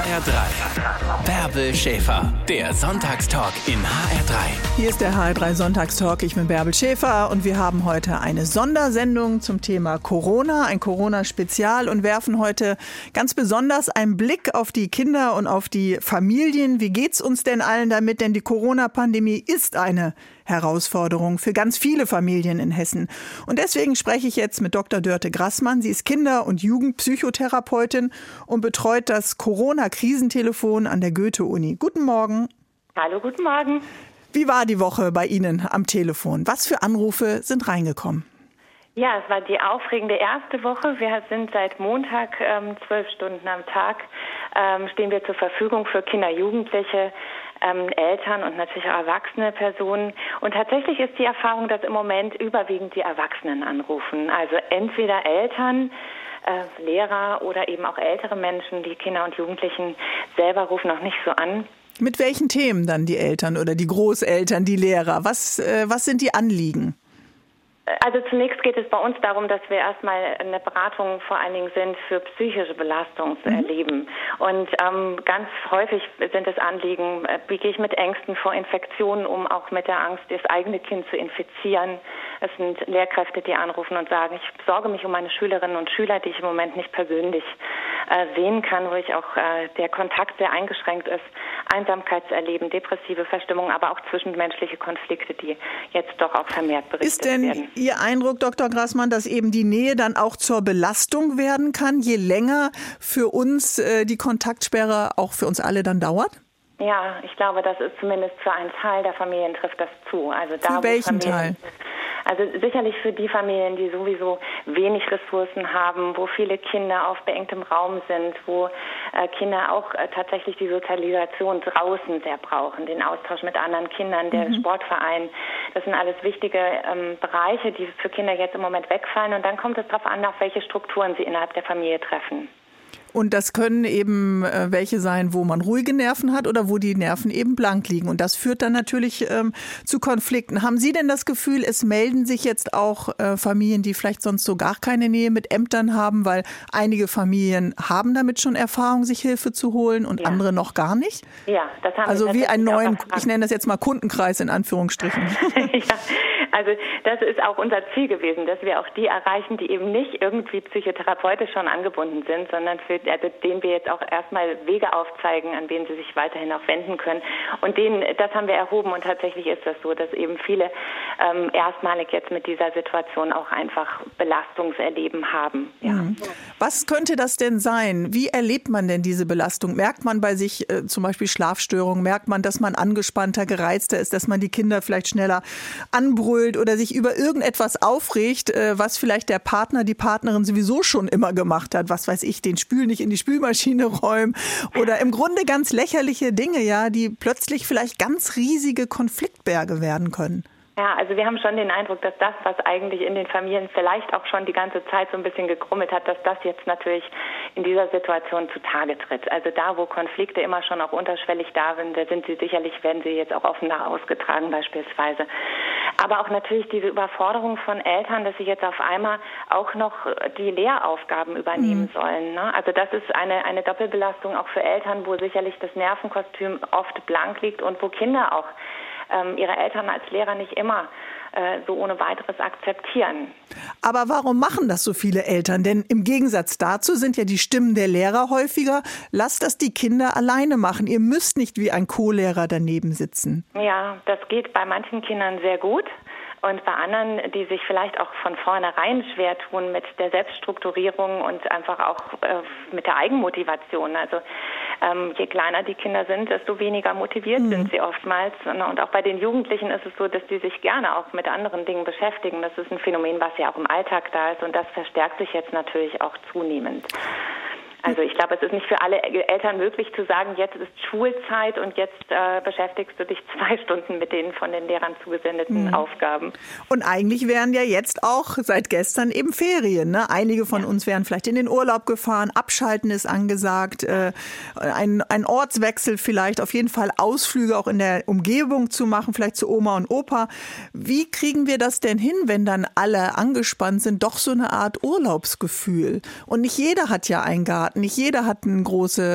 HR3. Bärbel Schäfer, der Sonntagstalk in HR3. Hier ist der HR3 Sonntagstalk. Ich bin Bärbel Schäfer und wir haben heute eine Sondersendung zum Thema Corona, ein Corona-Spezial und werfen heute ganz besonders einen Blick auf die Kinder und auf die Familien. Wie geht's uns denn allen damit? Denn die Corona-Pandemie ist eine Herausforderung für ganz viele Familien in Hessen. Und deswegen spreche ich jetzt mit Dr. Dörte Grassmann. Sie ist Kinder- und Jugendpsychotherapeutin und betreut das Corona-Krisentelefon an der Goethe-Uni. Guten Morgen. Hallo, guten Morgen. Wie war die Woche bei Ihnen am Telefon? Was für Anrufe sind reingekommen? Ja, es war die aufregende erste Woche. Wir sind seit Montag 12 Stunden am Tag, stehen wir zur Verfügung für Kinder, Jugendliche, Eltern und natürlich auch erwachsene Personen. Und tatsächlich ist die Erfahrung, dass im Moment überwiegend die Erwachsenen anrufen. Also entweder Eltern, Lehrer oder eben auch ältere Menschen, die Kinder und Jugendlichen selber rufen noch nicht so an. Mit welchen Themen dann die Eltern oder die Großeltern, die Lehrer? Was sind die Anliegen? Also zunächst geht es bei uns darum, dass wir erstmal eine Beratung vor allen Dingen sind für psychische Belastung zu erleben. Und ganz häufig sind es Anliegen, wie gehe ich mit Ängsten vor Infektionen um, auch mit der Angst, das eigene Kind zu infizieren. Es sind Lehrkräfte, die anrufen und sagen, ich sorge mich um meine Schülerinnen und Schüler, die ich im Moment nicht persönlich sehen kann, wo ich auch der Kontakt sehr eingeschränkt ist, Einsamkeitserleben, depressive Verstimmung, aber auch zwischenmenschliche Konflikte, die jetzt doch auch vermehrt berichtet werden. Ist denn Ihr Eindruck, Dr. Grassmann, dass eben die Nähe dann auch zur Belastung werden kann, je länger für uns die Kontaktsperre auch für uns alle dann dauert? Ja, ich glaube, das ist zumindest für einen Teil der Familien trifft das zu. Also da, für welchen Teil? Also sicherlich für die Familien, die sowieso wenig Ressourcen haben, wo viele Kinder auf beengtem Raum sind, wo Kinder auch tatsächlich die Sozialisation draußen sehr brauchen, den Austausch mit anderen Kindern, der Sportverein. Das sind alles wichtige Bereiche, die für Kinder jetzt im Moment wegfallen. Und dann kommt es darauf an, auf welche Strukturen sie innerhalb der Familie treffen. Und das können eben welche sein, wo man ruhige Nerven hat oder wo die Nerven eben blank liegen. Und das führt dann natürlich zu Konflikten. Haben Sie denn das Gefühl, es melden sich jetzt auch Familien, die vielleicht sonst so gar keine Nähe mit Ämtern haben, weil einige Familien haben damit schon Erfahrung, sich Hilfe zu holen und andere noch gar nicht? Ja, das haben wir. Also wie einen neuen, ich nenne das jetzt mal Kundenkreis in Anführungsstrichen. Ja, also das ist auch unser Ziel gewesen, dass wir auch die erreichen, die eben nicht irgendwie psychotherapeutisch schon angebunden sind, sondern denen wir jetzt auch erstmal Wege aufzeigen, an wen sie sich weiterhin auch wenden können. Und das haben wir erhoben und tatsächlich ist das so, dass eben viele erstmalig jetzt mit dieser Situation auch einfach Belastungserleben haben. Ja. Was könnte das denn sein? Wie erlebt man denn diese Belastung? Merkt man bei sich zum Beispiel Schlafstörungen? Merkt man, dass man angespannter, gereizter ist, dass man die Kinder vielleicht schneller anbrüllt oder sich über irgendetwas aufregt, was vielleicht der Partner, die Partnerin sowieso schon immer gemacht hat? Was weiß ich, den Spül nicht in die Spülmaschine räumen oder im Grunde ganz lächerliche Dinge, ja, die plötzlich vielleicht ganz riesige Konfliktberge werden können. Ja, also wir haben schon den Eindruck, dass das, was eigentlich in den Familien vielleicht auch schon die ganze Zeit so ein bisschen gegrummelt hat, dass das jetzt natürlich in dieser Situation zutage tritt. Also da, wo Konflikte immer schon auch unterschwellig da sind, da sind sie sicherlich, werden sie jetzt auch offener ausgetragen beispielsweise. Aber auch natürlich diese Überforderung von Eltern, dass sie jetzt auf einmal auch noch die Lehraufgaben übernehmen sollen. Ne? Also das ist eine Doppelbelastung auch für Eltern, wo sicherlich das Nervenkostüm oft blank liegt und wo Kinder auch ihre Eltern als Lehrer nicht immer so ohne weiteres akzeptieren. Aber warum machen das so viele Eltern? Denn im Gegensatz dazu sind ja die Stimmen der Lehrer häufiger, lasst das die Kinder alleine machen. Ihr müsst nicht wie ein Co-Lehrer daneben sitzen. Ja, das geht bei manchen Kindern sehr gut. Und bei anderen, die sich vielleicht auch von vornherein schwer tun mit der Selbststrukturierung und einfach auch mit der Eigenmotivation. Also je kleiner die Kinder sind, desto weniger motiviert sind sie oftmals. Und auch bei den Jugendlichen ist es so, dass die sich gerne auch mit anderen Dingen beschäftigen. Das ist ein Phänomen, was ja auch im Alltag da ist. Und das verstärkt sich jetzt natürlich auch zunehmend. Also ich glaube, es ist nicht für alle Eltern möglich zu sagen, jetzt ist Schulzeit und jetzt beschäftigst du dich 2 Stunden mit den von den Lehrern zugesendeten Aufgaben. Und eigentlich wären ja jetzt auch seit gestern eben Ferien. Ne? Einige von uns wären vielleicht in den Urlaub gefahren, Abschalten ist angesagt, ein Ortswechsel vielleicht, auf jeden Fall Ausflüge auch in der Umgebung zu machen, vielleicht zu Oma und Opa. Wie kriegen wir das denn hin, wenn dann alle angespannt sind, doch so eine Art Urlaubsgefühl? Und nicht jeder hat ja einen Garten. Garten. Nicht jeder hat einen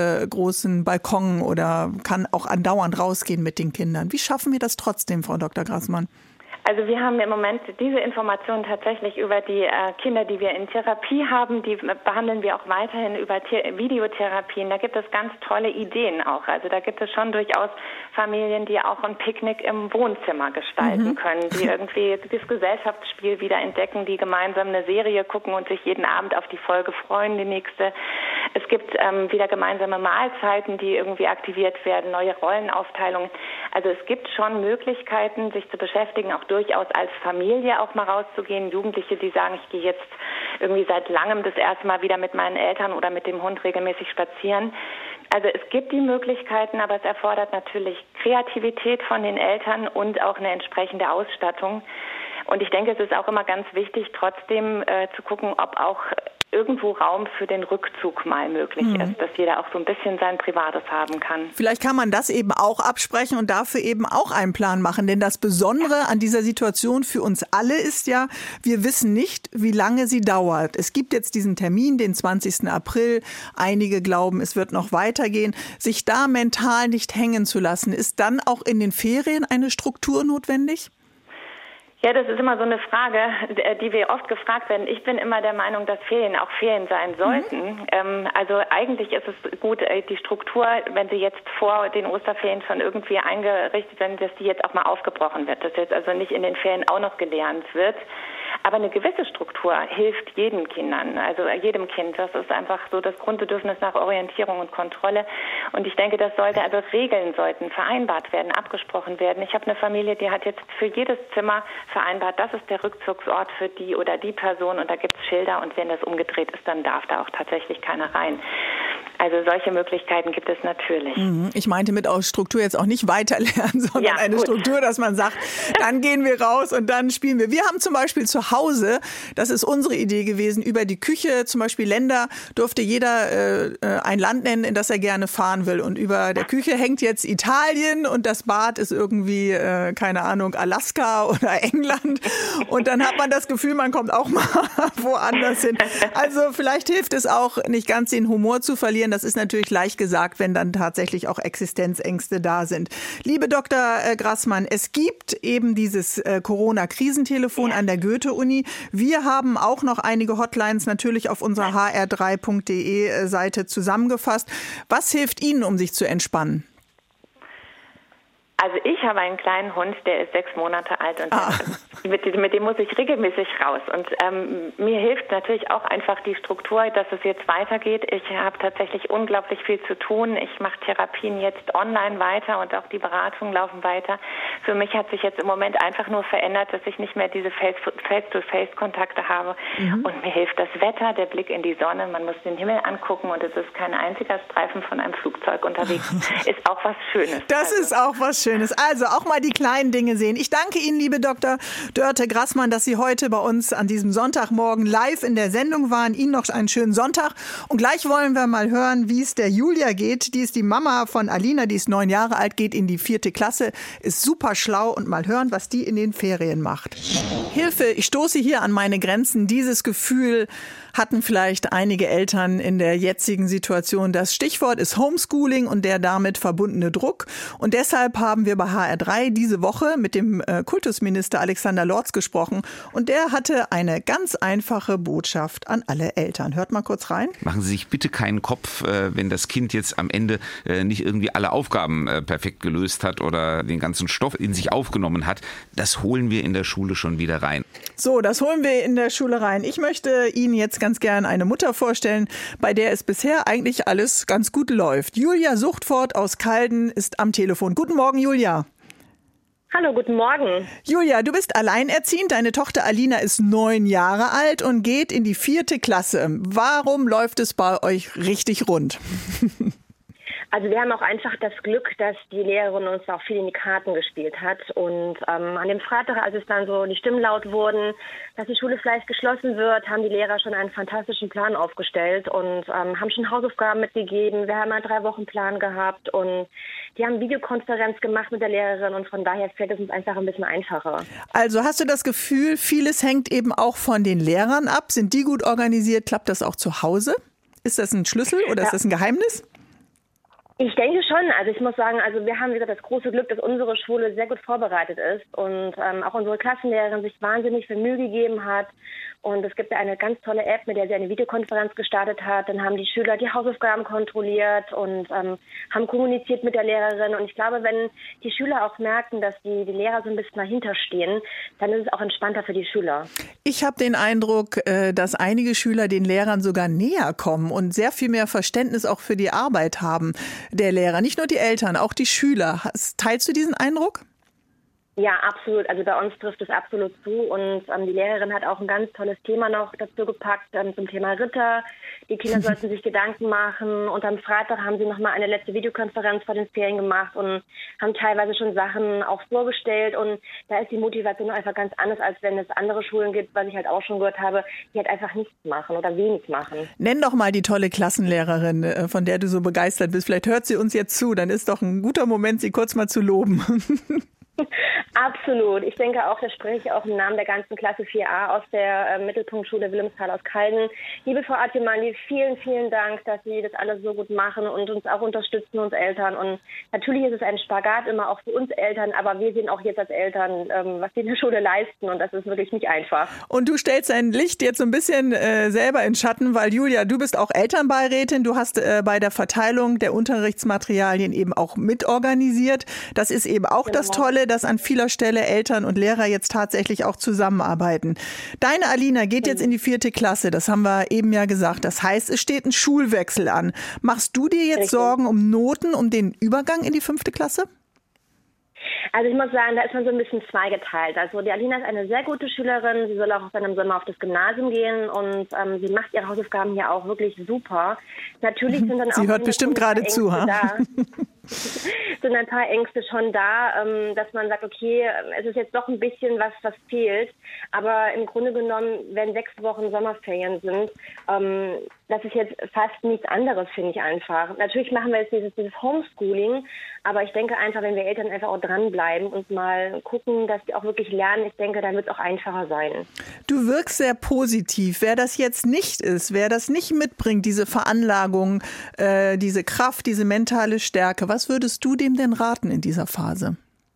großen Balkon oder kann auch andauernd rausgehen mit den Kindern. Wie schaffen wir das trotzdem, Frau Dr. Grassmann? Also wir haben im Moment diese Informationen tatsächlich über die Kinder, die wir in Therapie haben, die behandeln wir auch weiterhin über Videotherapien. Da gibt es ganz tolle Ideen auch. Also da gibt es schon durchaus Familien, die auch ein Picknick im Wohnzimmer gestalten können, die irgendwie das Gesellschaftsspiel wieder entdecken, die gemeinsam eine Serie gucken und sich jeden Abend auf die Folge freuen, die nächste. Es gibt wieder gemeinsame Mahlzeiten, die irgendwie aktiviert werden, neue Rollenaufteilungen. Also es gibt schon Möglichkeiten, sich zu beschäftigen, auch durchaus als Familie auch mal rauszugehen. Jugendliche, die sagen, ich gehe jetzt irgendwie seit langem das erste Mal wieder mit meinen Eltern oder mit dem Hund regelmäßig spazieren. Also es gibt die Möglichkeiten, aber es erfordert natürlich Kreativität von den Eltern und auch eine entsprechende Ausstattung. Und ich denke, es ist auch immer ganz wichtig, trotzdem zu gucken, ob auch irgendwo Raum für den Rückzug mal möglich ist, dass jeder auch so ein bisschen sein Privates haben kann. Vielleicht kann man das eben auch absprechen und dafür eben auch einen Plan machen. Denn das Besondere an dieser Situation für uns alle ist ja, wir wissen nicht, wie lange sie dauert. Es gibt jetzt diesen Termin, den 20. April. Einige glauben, es wird noch weitergehen. Sich da mental nicht hängen zu lassen, ist dann auch in den Ferien eine Struktur notwendig? Ja, das ist immer so eine Frage, die wir oft gefragt werden. Ich bin immer der Meinung, dass Ferien auch Ferien sein sollten. Also eigentlich ist es gut, die Struktur, wenn sie jetzt vor den Osterferien schon irgendwie eingerichtet werden, dass die jetzt auch mal aufgebrochen wird, dass jetzt also nicht in den Ferien auch noch gelernt wird. Aber eine gewisse Struktur hilft jedem Kindern, also jedem Kind. Das ist einfach so das Grundbedürfnis nach Orientierung und Kontrolle. Und ich denke, das sollte, also Regeln sollten vereinbart werden, abgesprochen werden. Ich habe eine Familie, die hat jetzt für jedes Zimmer vereinbart, das ist der Rückzugsort für die oder die Person und da gibt es Schilder und wenn das umgedreht ist, dann darf da auch tatsächlich keiner rein. Also solche Möglichkeiten gibt es natürlich. Ich meinte mit aus Struktur jetzt auch nicht weiterlernen, sondern eine Struktur, dass man sagt, dann gehen wir raus und dann spielen wir. Wir haben zum Beispiel zu Hause, das ist unsere Idee gewesen, über die Küche, zum Beispiel Länder, durfte jeder ein Land nennen, in das er gerne fahren will. Und über der Küche hängt jetzt Italien und das Bad ist irgendwie, keine Ahnung, Alaska oder England. Und dann hat man das Gefühl, man kommt auch mal woanders hin. Also vielleicht hilft es auch, nicht ganz den Humor zu verlieren. Das ist natürlich leicht gesagt, wenn dann tatsächlich auch Existenzängste da sind. Liebe Dr. Grassmann, es gibt eben dieses Corona-Krisentelefon an der Goethe-Uni. Wir haben auch noch einige Hotlines natürlich auf unserer hr3.de Seite zusammengefasst. Was hilft Ihnen, um sich zu entspannen? Also ich habe einen kleinen Hund, der ist 6 Monate alt und mit dem muss ich regelmäßig raus. Und mir hilft natürlich auch einfach die Struktur, dass es jetzt weitergeht. Ich habe tatsächlich unglaublich viel zu tun. Ich mache Therapien jetzt online weiter und auch die Beratungen laufen weiter. Für mich hat sich jetzt im Moment einfach nur verändert, dass ich nicht mehr diese Face-to-Face-Kontakte habe. Und mir hilft das Wetter, der Blick in die Sonne. Man muss den Himmel angucken und es ist kein einziger Streifen von einem Flugzeug unterwegs. Ist auch was Schönes. Das ist auch was Schönes. Also auch mal die kleinen Dinge sehen. Ich danke Ihnen, liebe Dr. Dörte Grassmann, dass Sie heute bei uns an diesem Sonntagmorgen live in der Sendung waren. Ihnen noch einen schönen Sonntag. Und gleich wollen wir mal hören, wie es der Julia geht. Die ist die Mama von Alina, die ist 9 Jahre alt, geht in die 4. Klasse, ist super schlau und mal hören, was die in den Ferien macht. Hilfe, ich stoße hier an meine Grenzen. Dieses Gefühl hatten vielleicht einige Eltern in der jetzigen Situation. Das Stichwort ist Homeschooling und der damit verbundene Druck. Und deshalb haben wir bei HR3 diese Woche mit dem Kultusminister Alexander Lorz gesprochen. Und der hatte eine ganz einfache Botschaft an alle Eltern. Hört mal kurz rein. Machen Sie sich bitte keinen Kopf, wenn das Kind jetzt am Ende nicht irgendwie alle Aufgaben perfekt gelöst hat oder den ganzen Stoff in sich aufgenommen hat. Das holen wir in der Schule schon wieder rein. So, das holen wir in der Schule rein. Ich möchte Ihnen jetzt ganz gern eine Mutter vorstellen, bei der es bisher eigentlich alles ganz gut läuft. Julia Suchtfort aus Calden ist am Telefon. Guten Morgen, Julia. Hallo, guten Morgen. Julia, du bist alleinerziehend. Deine Tochter Alina ist 9 Jahre alt und geht in die 4. Klasse. Warum läuft es bei euch richtig rund? Also wir haben auch einfach das Glück, dass die Lehrerin uns auch viel in die Karten gespielt hat. Und an dem Freitag, als es dann so die Stimmen laut wurden, dass die Schule vielleicht geschlossen wird, haben die Lehrer schon einen fantastischen Plan aufgestellt und haben schon Hausaufgaben mitgegeben. Wir haben einen 3-Wochen-Plan gehabt und die haben Videokonferenz gemacht mit der Lehrerin und von daher fällt es uns einfach ein bisschen einfacher. Also hast du das Gefühl, vieles hängt eben auch von den Lehrern ab? Sind die gut organisiert? Klappt das auch zu Hause? Ist das ein Schlüssel oder ist das ein Geheimnis? Ich denke schon. Also ich muss sagen, wir haben, wie gesagt, das große Glück, dass unsere Schule sehr gut vorbereitet ist und auch unsere Klassenlehrerin sich wahnsinnig viel Mühe gegeben hat. Und es gibt ja eine ganz tolle App, mit der sie eine Videokonferenz gestartet hat. Dann haben die Schüler die Hausaufgaben kontrolliert und haben kommuniziert mit der Lehrerin. Und ich glaube, wenn die Schüler auch merken, dass die Lehrer so ein bisschen dahinter stehen, dann ist es auch entspannter für die Schüler. Ich habe den Eindruck, dass einige Schüler den Lehrern sogar näher kommen und sehr viel mehr Verständnis auch für die Arbeit haben der Lehrer. Nicht nur die Eltern, auch die Schüler. Teilst du diesen Eindruck? Ja, absolut. Also bei uns trifft es absolut zu und die Lehrerin hat auch ein ganz tolles Thema noch dazu gepackt zum Thema Ritter. Die Kinder sollten sich Gedanken machen und am Freitag haben sie nochmal eine letzte Videokonferenz vor den Ferien gemacht und haben teilweise schon Sachen auch vorgestellt und da ist die Motivation einfach ganz anders, als wenn es andere Schulen gibt, was ich halt auch schon gehört habe, die halt einfach nichts machen oder wenig machen. Nenn doch mal die tolle Klassenlehrerin, von der du so begeistert bist. Vielleicht hört sie uns jetzt zu, dann ist doch ein guter Moment, sie kurz mal zu loben. Absolut. Ich denke auch, da spreche ich auch im Namen der ganzen Klasse 4a aus der Mittelpunktschule Wilhelmsthal aus Calden. Liebe Frau Adjemandi, vielen, vielen Dank, dass Sie das alles so gut machen und uns auch unterstützen, uns Eltern. Und natürlich ist es ein Spagat immer auch für uns Eltern, aber wir sehen auch jetzt als Eltern, was Sie in der Schule leisten und das ist wirklich nicht einfach. Und du stellst dein Licht jetzt so ein bisschen selber in Schatten, weil Julia, du bist auch Elternbeirätin, du hast bei der Verteilung der Unterrichtsmaterialien eben auch mitorganisiert. Das ist eben auch das Tolle, dass an vieler Stelle Eltern und Lehrer jetzt tatsächlich auch zusammenarbeiten. Deine Alina geht jetzt in die 4. Klasse, das haben wir eben ja gesagt. Das heißt, es steht ein Schulwechsel an. Machst du dir jetzt Sorgen um Noten, um den Übergang in die 5. Klasse? Also ich muss sagen, da ist man so ein bisschen zweigeteilt. Also die Alina ist eine sehr gute Schülerin. Sie soll auch dann im Sommer auf das Gymnasium gehen und sie macht ihre Hausaufgaben hier auch wirklich super. Natürlich sind dann auch... Sie hört bestimmt gerade zu, ha? Sind ein paar Ängste schon da, dass man sagt, okay, es ist jetzt doch ein bisschen was fehlt. Aber im Grunde genommen, wenn 6 Wochen Sommerferien sind, das ist jetzt fast nichts anderes, finde ich einfach. Natürlich machen wir jetzt dieses Homeschooling, aber ich denke einfach, wenn wir Eltern einfach auch dranbleiben und mal gucken, dass die auch wirklich lernen, ich denke, dann wird es auch einfacher sein. Du wirkst sehr positiv. Wer das jetzt nicht ist, wer das nicht mitbringt, diese Veranlagung, diese Kraft, diese mentale Stärke, was würdest du dem denn raten in dieser Phase?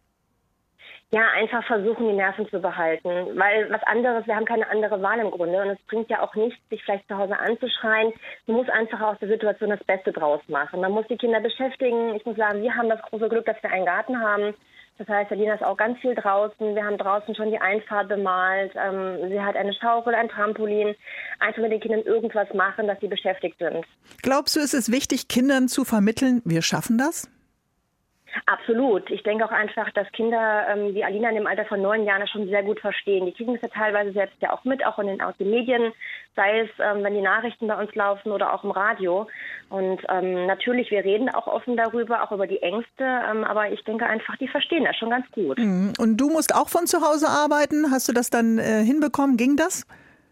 Ja, einfach versuchen, die Nerven zu behalten, weil was anderes, wir haben keine andere Wahl im Grunde und es bringt ja auch nichts, sich vielleicht zu Hause anzuschreien. Man muss einfach aus der Situation das Beste draus machen. Man muss die Kinder beschäftigen. Ich muss sagen, wir haben das große Glück, dass wir einen Garten haben. Das heißt, Alina ist auch ganz viel draußen. Wir haben draußen schon die Einfahrt bemalt. Sie hat eine Schaukel, ein Trampolin. Einfach mit den Kindern irgendwas machen, dass sie beschäftigt sind. Glaubst du, ist es wichtig, Kindern zu vermitteln, wir schaffen das? Absolut. Ich denke auch einfach, dass Kinder wie Alina in dem Alter von 9 Jahren das schon sehr gut verstehen. Die kriegen es ja teilweise selbst ja auch mit, auch in den Medien, sei es, wenn die Nachrichten bei uns laufen oder auch im Radio. Und natürlich, wir reden auch offen darüber, auch über die Ängste, aber ich denke einfach, die verstehen das schon ganz gut. Und du musst auch von zu Hause arbeiten? Hast du das dann hinbekommen? Ging das?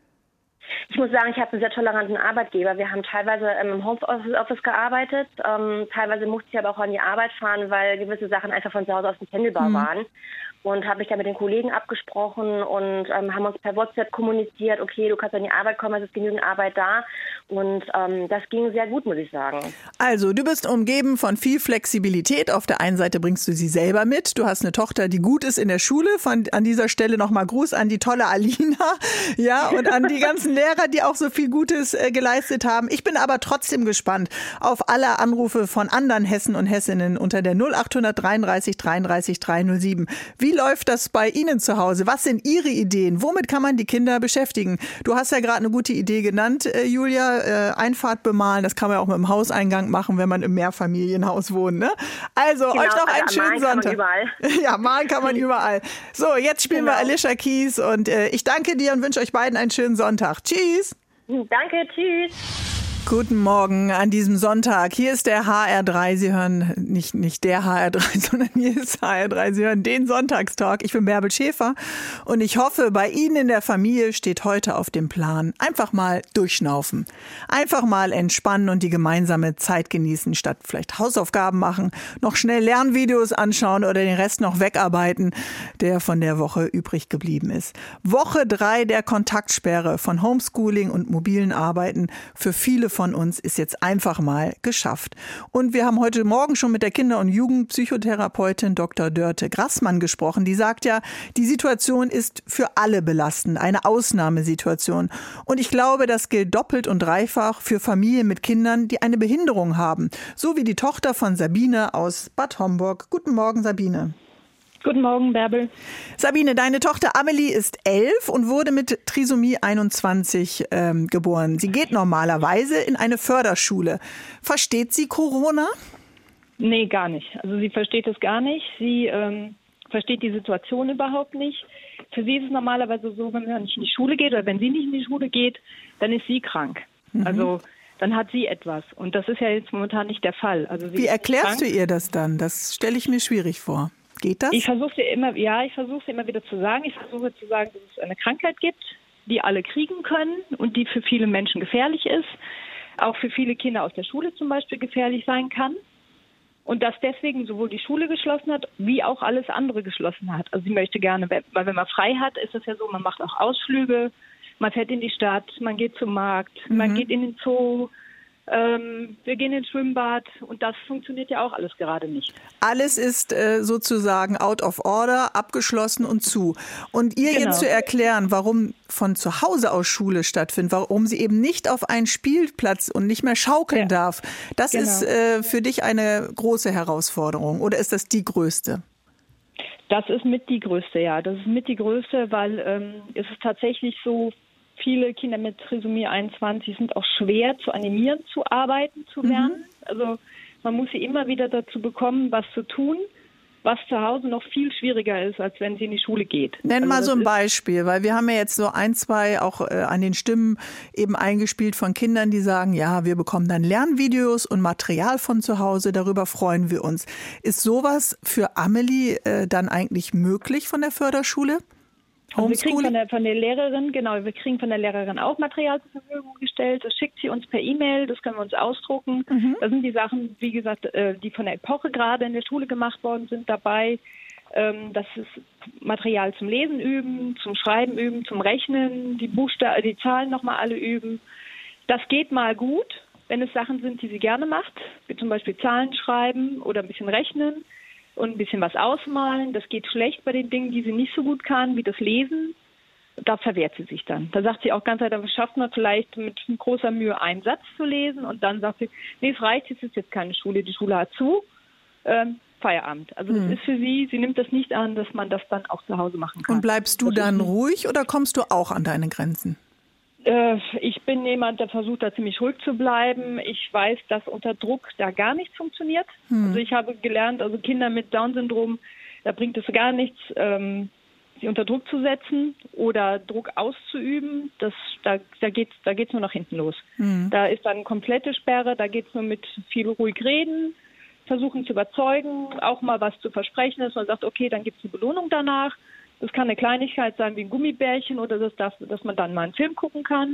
Ich muss sagen, ich habe einen sehr toleranten Arbeitgeber. Wir haben teilweise im Homeoffice gearbeitet. Teilweise musste ich aber auch an die Arbeit fahren, weil gewisse Sachen einfach von zu Hause aus nicht handelbar waren. Und habe mich da mit den Kollegen abgesprochen und haben uns per WhatsApp kommuniziert, okay, du kannst an die Arbeit kommen, es ist genügend Arbeit da. Und das ging sehr gut, muss ich sagen. Also, du bist umgeben von viel Flexibilität. Auf der einen Seite bringst du sie selber mit. Du hast eine Tochter, die gut ist in der Schule. An dieser Stelle nochmal Gruß an die tolle Alina. Ja, und an die ganzen Lehrer, die auch so viel Gutes geleistet haben. Ich bin aber trotzdem gespannt auf alle Anrufe von anderen Hessen und Hessinnen unter der 0800 33 33 307. Wie läuft das bei Ihnen zu Hause? Was sind Ihre Ideen? Womit kann man die Kinder beschäftigen? Du hast ja gerade eine gute Idee genannt, Julia. Einfahrt bemalen, das kann man auch mit dem Hauseingang machen, wenn man im Mehrfamilienhaus wohnt. Ne? Also, genau, euch noch einen schönen Sonntag. Ja, malen kann man überall. So, jetzt spielen wir Alicia Keys und ich danke dir und wünsche euch beiden einen schönen Sonntag. Tschüss. Danke, tschüss. Guten Morgen an diesem Sonntag. Hier ist der HR3. Sie hören nicht der HR3, sondern hier ist HR3. Sie hören den Sonntagstalk. Ich bin Bärbel Schäfer und ich hoffe, bei Ihnen in der Familie steht heute auf dem Plan, einfach mal durchschnaufen. Einfach mal entspannen und die gemeinsame Zeit genießen, statt vielleicht Hausaufgaben machen, noch schnell Lernvideos anschauen oder den Rest noch wegarbeiten, der von der Woche übrig geblieben ist. Woche 3 der Kontaktsperre von Homeschooling und mobilen Arbeiten für viele von uns ist jetzt einfach mal geschafft. Und wir haben heute Morgen schon mit der Kinder- und Jugendpsychotherapeutin Dr. Dörte Grassmann gesprochen. Die sagt ja, die Situation ist für alle belastend, eine Ausnahmesituation. Und ich glaube, das gilt doppelt und dreifach für Familien mit Kindern, die eine Behinderung haben. So wie die Tochter von Sabine aus Bad Homburg. Guten Morgen, Sabine. Guten Morgen, Bärbel. Sabine, deine Tochter Amelie ist 11 und wurde mit Trisomie 21 geboren. Sie geht normalerweise in eine Förderschule. Versteht sie Corona? Nee, gar nicht. Also sie versteht es gar nicht. Sie versteht die Situation überhaupt nicht. Für sie ist es normalerweise so, wenn man nicht in die Schule geht oder wenn sie nicht in die Schule geht, dann ist sie krank. Also dann hat sie etwas. Und das ist ja jetzt momentan nicht der Fall. Also wie erklärst du ihr das dann? Das stelle ich mir schwierig vor. Geht das? Ich versuche sie immer wieder zu sagen. Ich versuche zu sagen, dass es eine Krankheit gibt, die alle kriegen können und die für viele Menschen gefährlich ist, auch für viele Kinder aus der Schule zum Beispiel gefährlich sein kann. Und dass deswegen sowohl die Schule geschlossen hat, wie auch alles andere geschlossen hat. Also sie möchte gerne, weil wenn man frei hat, ist es ja so, man macht auch Ausflüge, man fährt in die Stadt, man geht zum Markt, man geht in den Zoo, wir gehen ins Schwimmbad und das funktioniert ja auch alles gerade nicht. Alles ist sozusagen out of order, abgeschlossen und zu. Und ihr jetzt zu erklären, warum von zu Hause aus Schule stattfindet, warum sie eben nicht auf einen Spielplatz und nicht mehr schaukeln darf, das ist für dich eine große Herausforderung oder ist das die größte? Das ist mit die größte, ja. Das ist mit die größte, weil es ist tatsächlich so, viele Kinder mit Trisomie 21 sind auch schwer zu animieren, zu arbeiten, zu lernen. Also man muss sie immer wieder dazu bekommen, was zu tun, was zu Hause noch viel schwieriger ist, als wenn sie in die Schule geht. Nenn mal so ein Beispiel, weil wir haben ja jetzt so ein, zwei auch an den Stimmen eben eingespielt von Kindern, die sagen, ja, wir bekommen dann Lernvideos und Material von zu Hause, darüber freuen wir uns. Ist sowas für Amelie dann eigentlich möglich von der Förderschule? Also wir kriegen von der Lehrerin, wir kriegen von der Lehrerin auch Material zur Verfügung gestellt. Das schickt sie uns per E-Mail, das können wir uns ausdrucken. Da sind die Sachen, wie gesagt, die von der Epoche gerade in der Schule gemacht worden sind, dabei. Das ist Material zum Lesen üben, zum Schreiben üben, zum Rechnen, die Zahlen nochmal alle üben. Das geht mal gut, wenn es Sachen sind, die sie gerne macht, wie zum Beispiel Zahlen schreiben oder ein bisschen rechnen. Und ein bisschen was ausmalen. Das geht schlecht bei den Dingen, die sie nicht so gut kann, wie das Lesen. Da verwehrt sie sich dann. Da sagt sie auch ganz einfach, schafft man vielleicht mit großer Mühe einen Satz zu lesen. Und dann sagt sie, nee, es reicht, es ist jetzt keine Schule, die Schule hat zu. Feierabend. Also das ist für sie nimmt das nicht an, dass man das dann auch zu Hause machen kann. Und bleibst du dann ruhig oder kommst du auch an deine Grenzen? Ich bin jemand, der versucht, da ziemlich ruhig zu bleiben. Ich weiß, dass unter Druck da gar nichts funktioniert. Also ich habe gelernt, also Kinder mit Down-Syndrom, da bringt es gar nichts, sie unter Druck zu setzen oder Druck auszuüben. Da geht's nur nach hinten los. Da ist dann komplette Sperre, da geht's nur mit viel ruhig reden, versuchen zu überzeugen, auch mal was zu versprechen, dass man sagt, okay, dann gibt's eine Belohnung danach. Das kann eine Kleinigkeit sein wie ein Gummibärchen oder dass man dann mal einen Film gucken kann.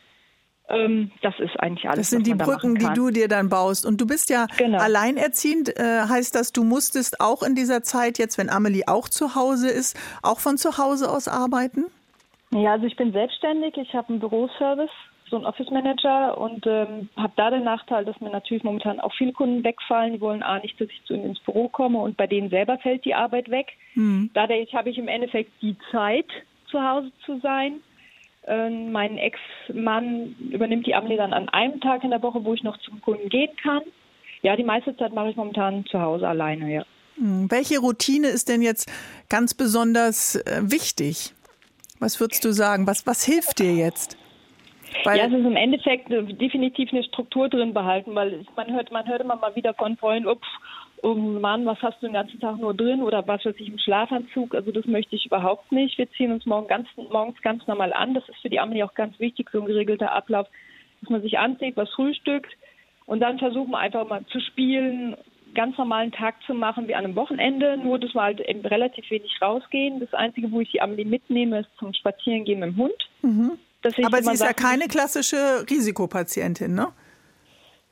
Das ist eigentlich alles. Das sind die Brücken, die du dir dann baust. Und du bist ja alleinerziehend. Heißt das, du musstest auch in dieser Zeit jetzt, wenn Amelie auch zu Hause ist, auch von zu Hause aus arbeiten? Ja, also ich bin selbstständig. Ich habe einen Büroservice, so einen Office Manager und habe da den Nachteil, dass mir natürlich momentan auch viele Kunden wegfallen. Die wollen nicht, dass ich zu ihnen ins Büro komme und bei denen selber fällt die Arbeit weg. Dadurch habe ich im Endeffekt die Zeit, zu Hause zu sein. Mein Ex-Mann übernimmt die Amelie dann an einem Tag in der Woche, wo ich noch zum Kunden gehen kann. Ja, die meiste Zeit mache ich momentan zu Hause alleine, ja. Welche Routine ist denn jetzt ganz besonders wichtig? Was würdest du sagen? Was hilft dir jetzt? Ja, es ist im Endeffekt definitiv eine Struktur drin behalten, weil man hört immer mal wieder von Freunden, oh Mann, was hast du den ganzen Tag nur drin oder was weiß ich im Schlafanzug, also das möchte ich überhaupt nicht. Wir ziehen uns morgens ganz normal an, das ist für die Amelie auch ganz wichtig, so ein geregelter Ablauf, dass man sich anzieht, was frühstückt und dann versuchen wir einfach mal zu spielen, ganz normalen Tag zu machen wie an einem Wochenende, nur dass wir halt eben relativ wenig rausgehen. Das Einzige, wo ich die Amelie mitnehme, ist zum Spazierengehen mit dem Hund. Aber sie ist ja keine klassische Risikopatientin, ne?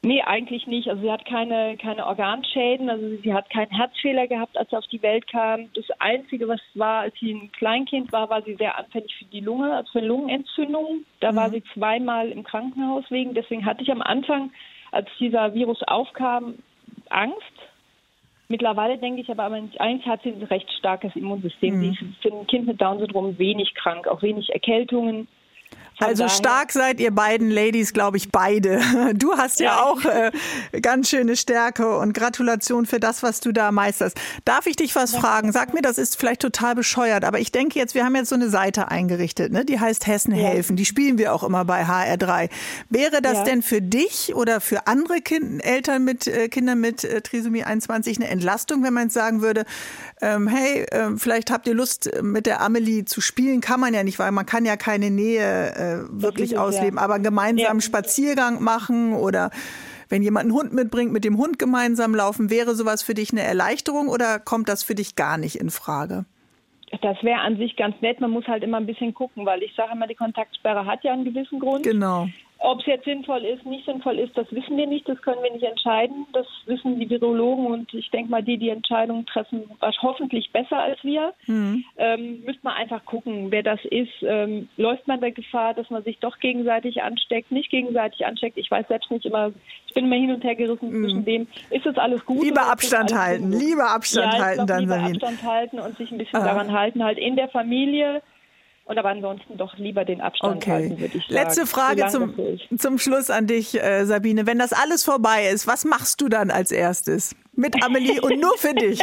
Nee, eigentlich nicht. Also sie hat keine Organschäden, also sie hat keinen Herzfehler gehabt, als sie auf die Welt kam. Das Einzige, was war, als sie ein Kleinkind war sie sehr anfällig für die Lunge, also für Lungenentzündung. Da war sie 2-mal im Krankenhaus wegen. Deswegen hatte ich am Anfang, als dieser Virus aufkam, Angst. Mittlerweile denke ich aber eigentlich hat sie ein recht starkes Immunsystem. Sie ist für ein Kind mit Down-Syndrom wenig krank, auch wenig Erkältungen. Also stark seid ihr beiden Ladies, glaube ich, beide. Du hast ja auch ganz schöne Stärke und Gratulation für das, was du da meisterst. Darf ich dich was fragen? Sag mir, das ist vielleicht total bescheuert, aber ich denke jetzt, wir haben jetzt so eine Seite eingerichtet, ne? Die heißt Hessen helfen. Die spielen wir auch immer bei HR3. Wäre das denn für dich oder für andere Eltern mit Kindern mit Trisomie 21 eine Entlastung, wenn man jetzt sagen würde, vielleicht habt ihr Lust, mit der Amelie zu spielen? Kann man ja nicht, weil man kann ja keine Nähe wirklich ausleben, aber gemeinsam einen Spaziergang machen oder wenn jemand einen Hund mitbringt, mit dem Hund gemeinsam laufen, wäre sowas für dich eine Erleichterung oder kommt das für dich gar nicht in Frage? Das wäre an sich ganz nett, man muss halt immer ein bisschen gucken, weil ich sage immer, die Kontaktsperre hat ja einen gewissen Grund. Genau. Ob es jetzt sinnvoll ist, nicht sinnvoll ist, das wissen wir nicht, das können wir nicht entscheiden. Das wissen die Virologen und ich denke mal, die Entscheidungen treffen, hoffentlich besser als wir. Müsste man einfach gucken, wer das ist. Läuft man der Gefahr, dass man sich doch gegenseitig ansteckt, nicht gegenseitig ansteckt? Ich weiß selbst nicht immer, ich bin immer hin und her gerissen zwischen dem, ist das alles gut? Lieber Abstand halten, lieber Abstand halten dann, Sabine. Lieber Abstand halten und sich ein bisschen daran halten, halt in der Familie. Und aber ansonsten doch lieber den Abstand halten, würde ich sagen. Letzte Frage zum Schluss an dich, Sabine. Wenn das alles vorbei ist, was machst du dann als erstes? Mit Amelie und nur für dich.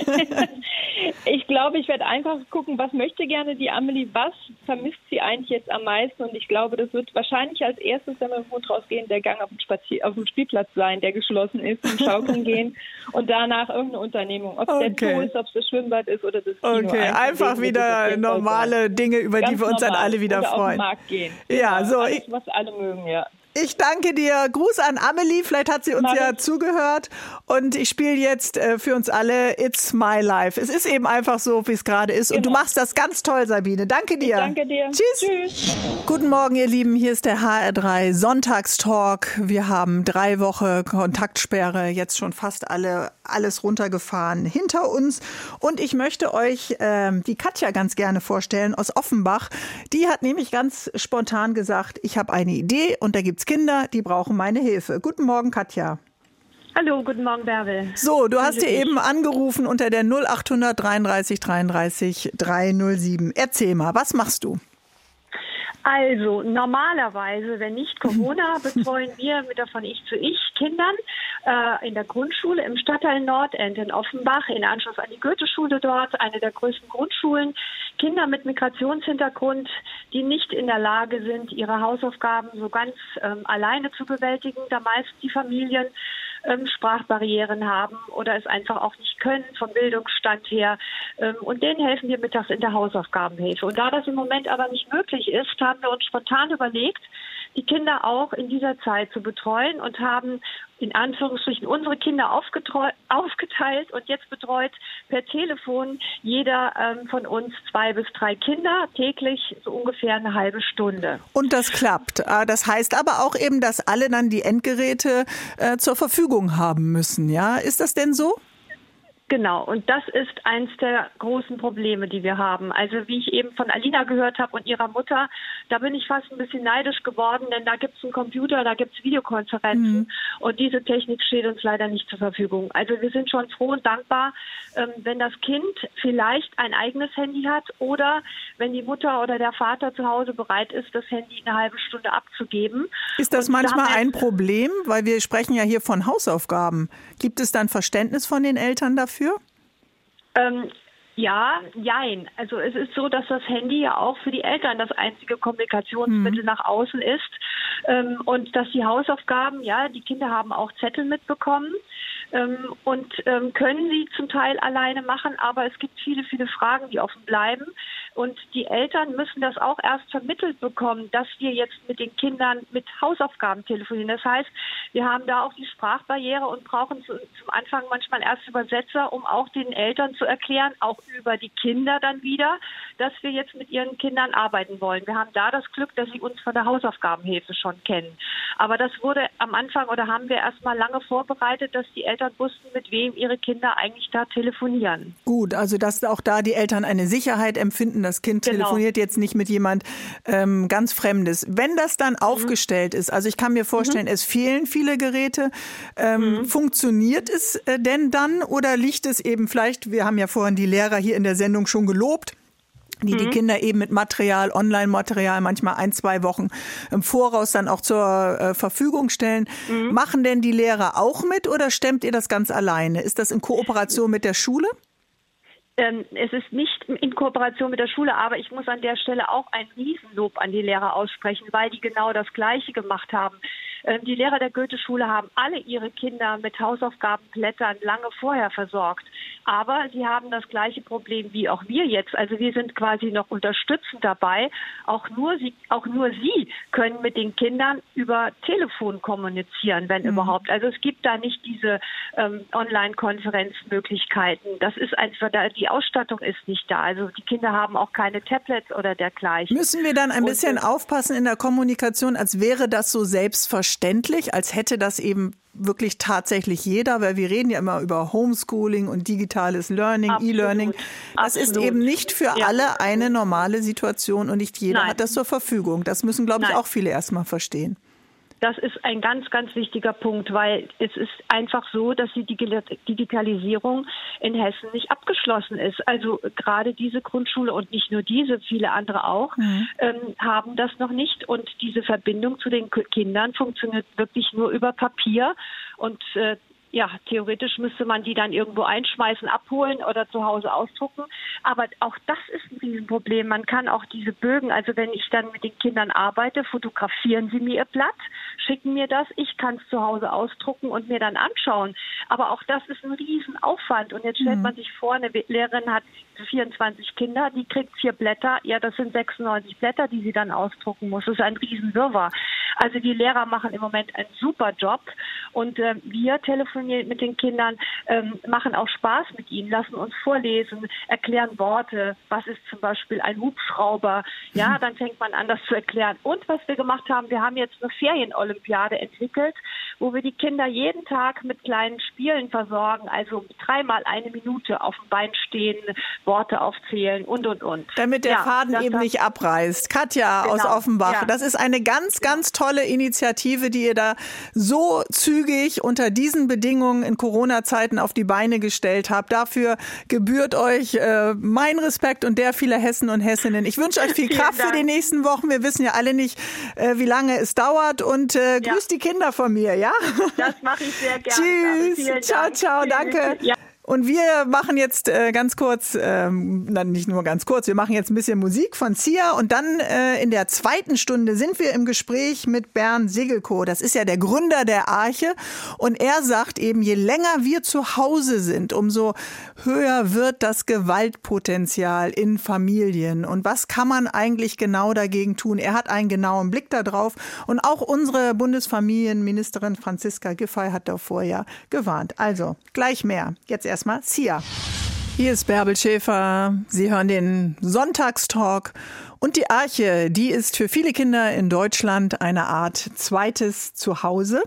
Ich glaube, ich werde einfach gucken, was möchte gerne die Amelie, was vermisst sie eigentlich jetzt am meisten. Und ich glaube, das wird wahrscheinlich als erstes, wenn wir mit dem Hund rausgehen, der Gang auf dem Spielplatz sein, der geschlossen ist, zum Schaukeln gehen und danach irgendeine Unternehmung. Ob es der Zoo ist, ob es das Schwimmbad ist oder das Kino. Okay, einfach wieder normale Dinge, über die wir uns dann alle wieder freuen. Auf den Markt gehen. Ja, so. Alles, was alle mögen, ja. Ich danke dir. Gruß an Amelie. Vielleicht hat sie uns zugehört. Und ich spiele jetzt für uns alle It's My Life. Es ist eben einfach so, wie es gerade ist. Genau. Und du machst das ganz toll, Sabine. Danke dir. Ich danke dir. Tschüss. Guten Morgen, ihr Lieben. Hier ist der HR3 Sonntagstalk. Wir haben 3 Wochen Kontaktsperre. Jetzt schon fast alles runtergefahren hinter uns. Und ich möchte euch die Katja ganz gerne vorstellen aus Offenbach. Die hat nämlich ganz spontan gesagt, ich habe eine Idee und da gibt's Kinder, die brauchen meine Hilfe. Guten Morgen, Katja. Hallo, guten Morgen, Bärbel. So, du hast dir eben angerufen unter der 0800 33 33 307. Erzähl mal, was machst du? Also normalerweise, wenn nicht Corona, betreuen wir mit der von Ich zu Ich Kindern in der Grundschule im Stadtteil Nordend in Offenbach, in Anschluss an die Goethe-Schule dort, eine der größten Grundschulen, Kinder mit Migrationshintergrund, die nicht in der Lage sind, ihre Hausaufgaben so ganz alleine zu bewältigen, da meist die Familien Sprachbarrieren haben oder es einfach auch nicht können vom Bildungsstand her. Und denen helfen wir mittags in der Hausaufgabenhilfe. Und da das im Moment aber nicht möglich ist, haben wir uns spontan überlegt, die Kinder auch in dieser Zeit zu betreuen und haben in Anführungsstrichen unsere Kinder aufgeteilt und jetzt betreut per Telefon jeder von uns 2 bis 3 Kinder täglich so ungefähr eine halbe Stunde. Und das klappt. Das heißt aber auch eben, dass alle dann die Endgeräte zur Verfügung haben müssen. Ja, ist das denn so? Genau, und das ist eins der großen Probleme, die wir haben. Also wie ich eben von Alina gehört habe und ihrer Mutter, da bin ich fast ein bisschen neidisch geworden, denn da gibt es einen Computer, da gibt es Videokonferenzen und diese Technik steht uns leider nicht zur Verfügung. Also wir sind schon froh und dankbar, wenn das Kind vielleicht ein eigenes Handy hat oder wenn die Mutter oder der Vater zu Hause bereit ist, das Handy eine halbe Stunde abzugeben. Ist das manchmal ein Problem? Weil wir sprechen ja hier von Hausaufgaben. Gibt es dann Verständnis von den Eltern dafür? Ja, jein. Also es ist so, dass das Handy ja auch für die Eltern das einzige Kommunikationsmittel nach außen ist und dass die Hausaufgaben, ja, die Kinder haben auch Zettel mitbekommen und können sie zum Teil alleine machen, aber es gibt viele, viele Fragen, die offen bleiben. Und die Eltern müssen das auch erst vermittelt bekommen, dass wir jetzt mit den Kindern mit Hausaufgaben telefonieren. Das heißt, wir haben da auch die Sprachbarriere und brauchen zum Anfang manchmal erst Übersetzer, um auch den Eltern zu erklären, auch über die Kinder dann wieder, dass wir jetzt mit ihren Kindern arbeiten wollen. Wir haben da das Glück, dass sie uns von der Hausaufgabenhilfe schon kennen. Aber das wurde am Anfang oder haben wir erst mal lange vorbereitet, dass die Eltern wussten, mit wem ihre Kinder eigentlich da telefonieren. Gut, also dass auch da die Eltern eine Sicherheit empfinden, das Kind telefoniert jetzt nicht mit jemand ganz Fremdes. Wenn das dann aufgestellt ist, also ich kann mir vorstellen, es fehlen viele Geräte, funktioniert es denn dann oder liegt es eben vielleicht, wir haben ja vorhin die Lehrer hier in der Sendung schon gelobt, die Kinder eben mit Material, Online-Material manchmal 1-2 Wochen im Voraus dann auch zur Verfügung stellen. Machen denn die Lehrer auch mit oder stemmt ihr das ganz alleine? Ist das in Kooperation mit der Schule? Es ist nicht in Kooperation mit der Schule, aber ich muss an der Stelle auch ein Riesenlob an die Lehrer aussprechen, weil die genau das Gleiche gemacht haben. Die Lehrer der Goethe-Schule haben alle ihre Kinder mit Hausaufgabenblättern lange vorher versorgt. Aber sie haben das gleiche Problem wie auch wir jetzt. Also wir sind quasi noch unterstützend dabei. Auch nur sie können mit den Kindern über Telefon kommunizieren, wenn überhaupt. Also es gibt da nicht diese Online-Konferenzmöglichkeiten. Das ist einfach, die Ausstattung ist nicht da. Also die Kinder haben auch keine Tablets oder dergleichen. Müssen wir dann ein bisschen aufpassen in der Kommunikation, als wäre das so selbstverständlich, als hätte das eben wirklich tatsächlich jeder, weil wir reden ja immer über Homeschooling und digitales Learning, E-Learning. Das ist eben nicht für alle eine normale Situation und nicht jeder hat das zur Verfügung. Das müssen, glaube ich, auch viele erstmal verstehen. Das ist ein ganz, ganz wichtiger Punkt, weil es ist einfach so, dass die Digitalisierung in Hessen nicht abgeschlossen ist. Also gerade diese Grundschule und nicht nur diese, viele andere auch, haben das noch nicht. Und diese Verbindung zu den Kindern funktioniert wirklich nur über Papier. Und theoretisch müsste man die dann irgendwo einschmeißen, abholen oder zu Hause ausdrucken. Aber auch das ist ein Riesenproblem. Man kann auch diese Bögen, also wenn ich dann mit den Kindern arbeite, fotografieren sie mir ihr Blatt, schicken mir das. Ich kann es zu Hause ausdrucken und mir dann anschauen. Aber auch das ist ein Riesenaufwand. Und jetzt stellt man sich vor, eine Lehrerin hat 24 Kinder, die kriegt 4 Blätter. Ja, das sind 96 Blätter, die sie dann ausdrucken muss. Das ist ein Riesenwirrwarr. Also die Lehrer machen im Moment einen super Job. Und wir telefonieren mit den Kindern, machen auch Spaß mit ihnen, lassen uns vorlesen, erklären Worte. Was ist zum Beispiel ein Hubschrauber? Ja, dann fängt man an, das zu erklären. Und was wir gemacht haben, wir haben jetzt eine Ferienolympiade entwickelt, wo wir die Kinder jeden Tag mit kleinen Spielen versorgen, also 3-mal 1 Minute auf dem Bein stehen, Worte aufzählen und. Damit der Faden eben nicht abreißt. Katja aus Offenbach, das ist eine ganz, ganz tolle Initiative, die ihr da so zügig unter diesen Bedingungen in Corona-Zeiten auf die Beine gestellt habt. Dafür gebührt euch mein Respekt und der vieler Hessen und Hessinnen. Ich wünsche euch viel Kraft für die nächsten Wochen. Wir wissen ja alle nicht, wie lange es dauert und grüßt die Kinder von mir, ja? Das mache ich sehr gerne. Tschüss, ciao, danke. Ja. Und wir machen jetzt ganz kurz, nicht nur ganz kurz, wir machen jetzt ein bisschen Musik von Sia und dann in der zweiten Stunde sind wir im Gespräch mit Bernd Segelkow. Das ist ja der Gründer der Arche und er sagt eben, je länger wir zu Hause sind, umso höher wird das Gewaltpotenzial in Familien. Und was kann man eigentlich genau dagegen tun? Er hat einen genauen Blick darauf und auch unsere Bundesfamilienministerin Franziska Giffey hat davor ja gewarnt. Also gleich mehr. Jetzt erstmal Sia. Hier ist Bärbel Schäfer. Sie hören den Sonntagstalk. Und die Arche, die ist für viele Kinder in Deutschland eine Art zweites Zuhause.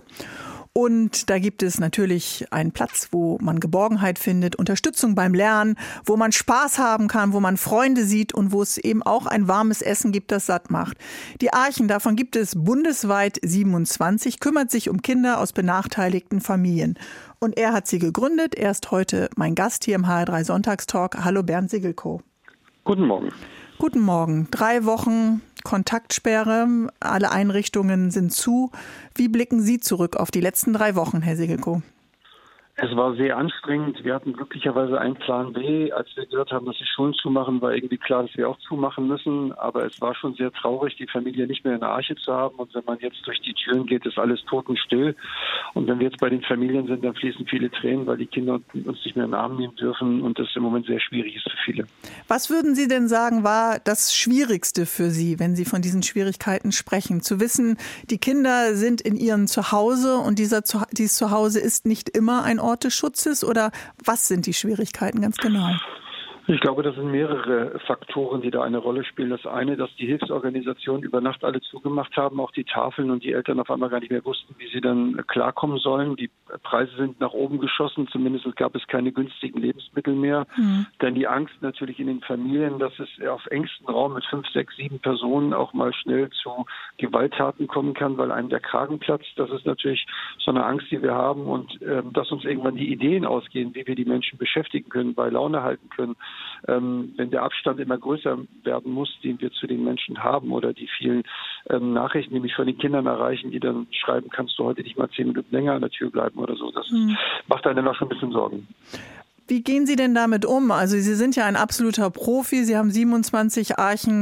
Und da gibt es natürlich einen Platz, wo man Geborgenheit findet, Unterstützung beim Lernen, wo man Spaß haben kann, wo man Freunde sieht und wo es eben auch ein warmes Essen gibt, das satt macht. Die Archen, davon gibt es bundesweit 27, kümmert sich um Kinder aus benachteiligten Familien. Und er hat sie gegründet. Er ist heute mein Gast hier im HR3 Sonntagstalk. Hallo Bernd Segelkow. Guten Morgen. Guten Morgen. 3 Wochen Kontaktsperre, alle Einrichtungen sind zu. Wie blicken Sie zurück auf die letzten 3 Wochen, Herr Segelkow? Es war sehr anstrengend. Wir hatten glücklicherweise einen Plan B. Als wir gehört haben, dass die Schulen zumachen, war irgendwie klar, dass wir auch zumachen müssen. Aber es war schon sehr traurig, die Familie nicht mehr in der Arche zu haben. Und wenn man jetzt durch die Türen geht, ist alles totenstill. Und wenn wir jetzt bei den Familien sind, dann fließen viele Tränen, weil die Kinder uns nicht mehr in den Arm nehmen dürfen und das im Moment sehr schwierig ist für viele. Was würden Sie denn sagen, war das Schwierigste für Sie, wenn Sie von diesen Schwierigkeiten sprechen? Zu wissen, die Kinder sind in ihrem Zuhause und dieses Zuhause ist nicht immer ein Ort des Schutzes, oder was sind die Schwierigkeiten ganz genau? Ich glaube, das sind mehrere Faktoren, die da eine Rolle spielen. Das eine, dass die Hilfsorganisationen über Nacht alle zugemacht haben, auch die Tafeln, und die Eltern auf einmal gar nicht mehr wussten, wie sie dann klarkommen sollen. Die Preise sind nach oben geschossen, zumindest gab es keine günstigen Lebensmittel mehr. Denn die Angst natürlich in den Familien, dass es auf engstem Raum mit 5, 6, 7 Personen auch mal schnell zu Gewalttaten kommen kann, weil einem der Kragen platzt. Das ist natürlich so eine Angst, die wir haben, und dass uns irgendwann die Ideen ausgehen, wie wir die Menschen beschäftigen können, bei Laune halten können. Wenn der Abstand immer größer werden muss, den wir zu den Menschen haben, oder die vielen Nachrichten, die mich von den Kindern erreichen, die dann schreiben, kannst du heute nicht mal 10 Minuten länger an der Tür bleiben oder so, das macht einen noch schon ein bisschen Sorgen. Wie gehen Sie denn damit um? Also Sie sind ja ein absoluter Profi. Sie haben 27 Archen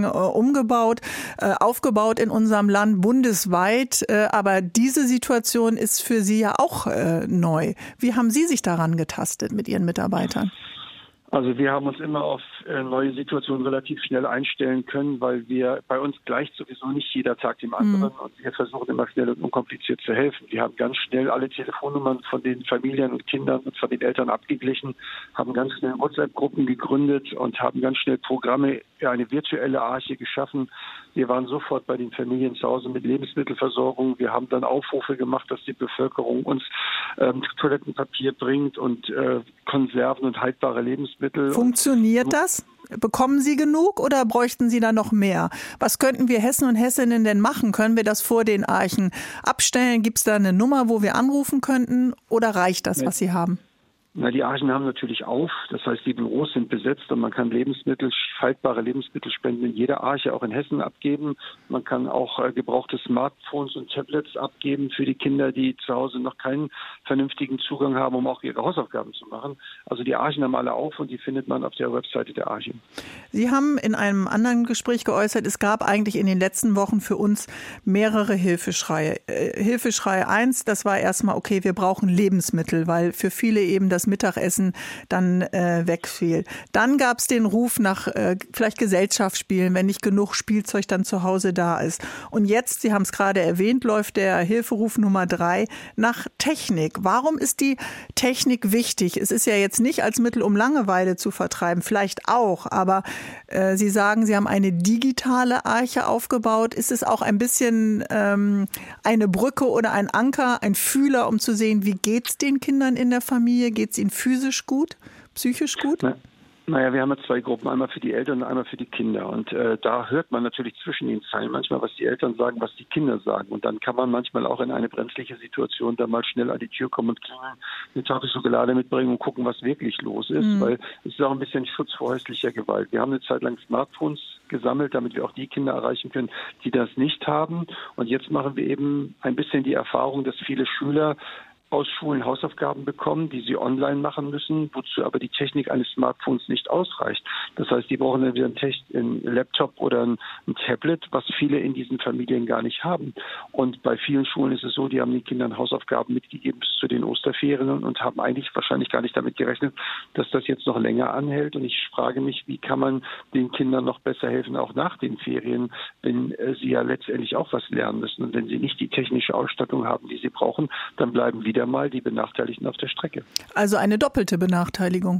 aufgebaut in unserem Land bundesweit. Aber diese Situation ist für Sie ja auch neu. Wie haben Sie sich daran getastet mit Ihren Mitarbeitern? Also wir haben uns immer auf neue Situationen relativ schnell einstellen können, weil bei uns gleicht sowieso nicht jeder Tag dem anderen, und wir versuchen immer schnell und unkompliziert zu helfen. Wir haben ganz schnell alle Telefonnummern von den Familien und Kindern und von den Eltern abgeglichen, haben ganz schnell WhatsApp-Gruppen gegründet und haben ganz schnell Programme, eine virtuelle Arche geschaffen. Wir waren sofort bei den Familien zu Hause mit Lebensmittelversorgung. Wir haben dann Aufrufe gemacht, dass die Bevölkerung uns Toilettenpapier bringt und Konserven und haltbare Lebensmittel. Funktioniert das? Bekommen Sie genug oder bräuchten Sie da noch mehr? Was könnten wir Hessen und Hessinnen denn machen? Können wir das vor den Archen abstellen? Gibt es da eine Nummer, wo wir anrufen könnten? Oder reicht das, was Sie haben? Na, die Archen haben natürlich auf, das heißt, die Büros sind besetzt und man kann haltbare Lebensmittelspenden in jeder Arche auch in Hessen abgeben. Man kann auch gebrauchte Smartphones und Tablets abgeben für die Kinder, die zu Hause noch keinen vernünftigen Zugang haben, um auch ihre Hausaufgaben zu machen. Also die Archen haben alle auf und die findet man auf der Webseite der Arche. Sie haben in einem anderen Gespräch geäußert, es gab eigentlich in den letzten Wochen für uns mehrere Hilfeschreie. Hilfeschrei 1, das war erstmal, okay, wir brauchen Lebensmittel, weil für viele eben das Mittagessen dann wegfiel. Dann gab es den Ruf nach vielleicht Gesellschaftsspielen, wenn nicht genug Spielzeug dann zu Hause da ist. Und jetzt, Sie haben es gerade erwähnt, läuft der Hilferuf Nummer 3 nach Technik. Warum ist die Technik wichtig? Es ist ja jetzt nicht als Mittel, um Langeweile zu vertreiben, vielleicht auch, aber Sie sagen, Sie haben eine digitale Arche aufgebaut. Ist es auch ein bisschen eine Brücke oder ein Anker, ein Fühler, um zu sehen, wie geht es den Kindern in der Familie? Geht es ihnen physisch gut, psychisch gut? Naja, wir haben ja 2 Gruppen, einmal für die Eltern und einmal für die Kinder. Und da hört man natürlich zwischen den Zeilen manchmal, was die Eltern sagen, was die Kinder sagen. Und dann kann man manchmal auch in eine brenzliche Situation da mal schnell an die Tür kommen und klingeln, eine Tafel Schokolade mitbringen und gucken, was wirklich los ist. Weil es ist auch ein bisschen Schutz vor häuslicher Gewalt. Wir haben eine Zeit lang Smartphones gesammelt, damit wir auch die Kinder erreichen können, die das nicht haben. Und jetzt machen wir eben ein bisschen die Erfahrung, dass viele Schüler aus Schulen Hausaufgaben bekommen, die sie online machen müssen, wozu aber die Technik eines Smartphones nicht ausreicht. Das heißt, die brauchen dann wieder einen Laptop oder ein Tablet, was viele in diesen Familien gar nicht haben. Und bei vielen Schulen ist es so, die haben den Kindern Hausaufgaben mitgegeben bis zu den Osterferien und haben eigentlich wahrscheinlich gar nicht damit gerechnet, dass das jetzt noch länger anhält. Und ich frage mich, wie kann man den Kindern noch besser helfen, auch nach den Ferien, wenn sie ja letztendlich auch was lernen müssen. Und wenn sie nicht die technische Ausstattung haben, die sie brauchen, dann bleiben wieder mal die Benachteiligten auf der Strecke. Also eine doppelte Benachteiligung.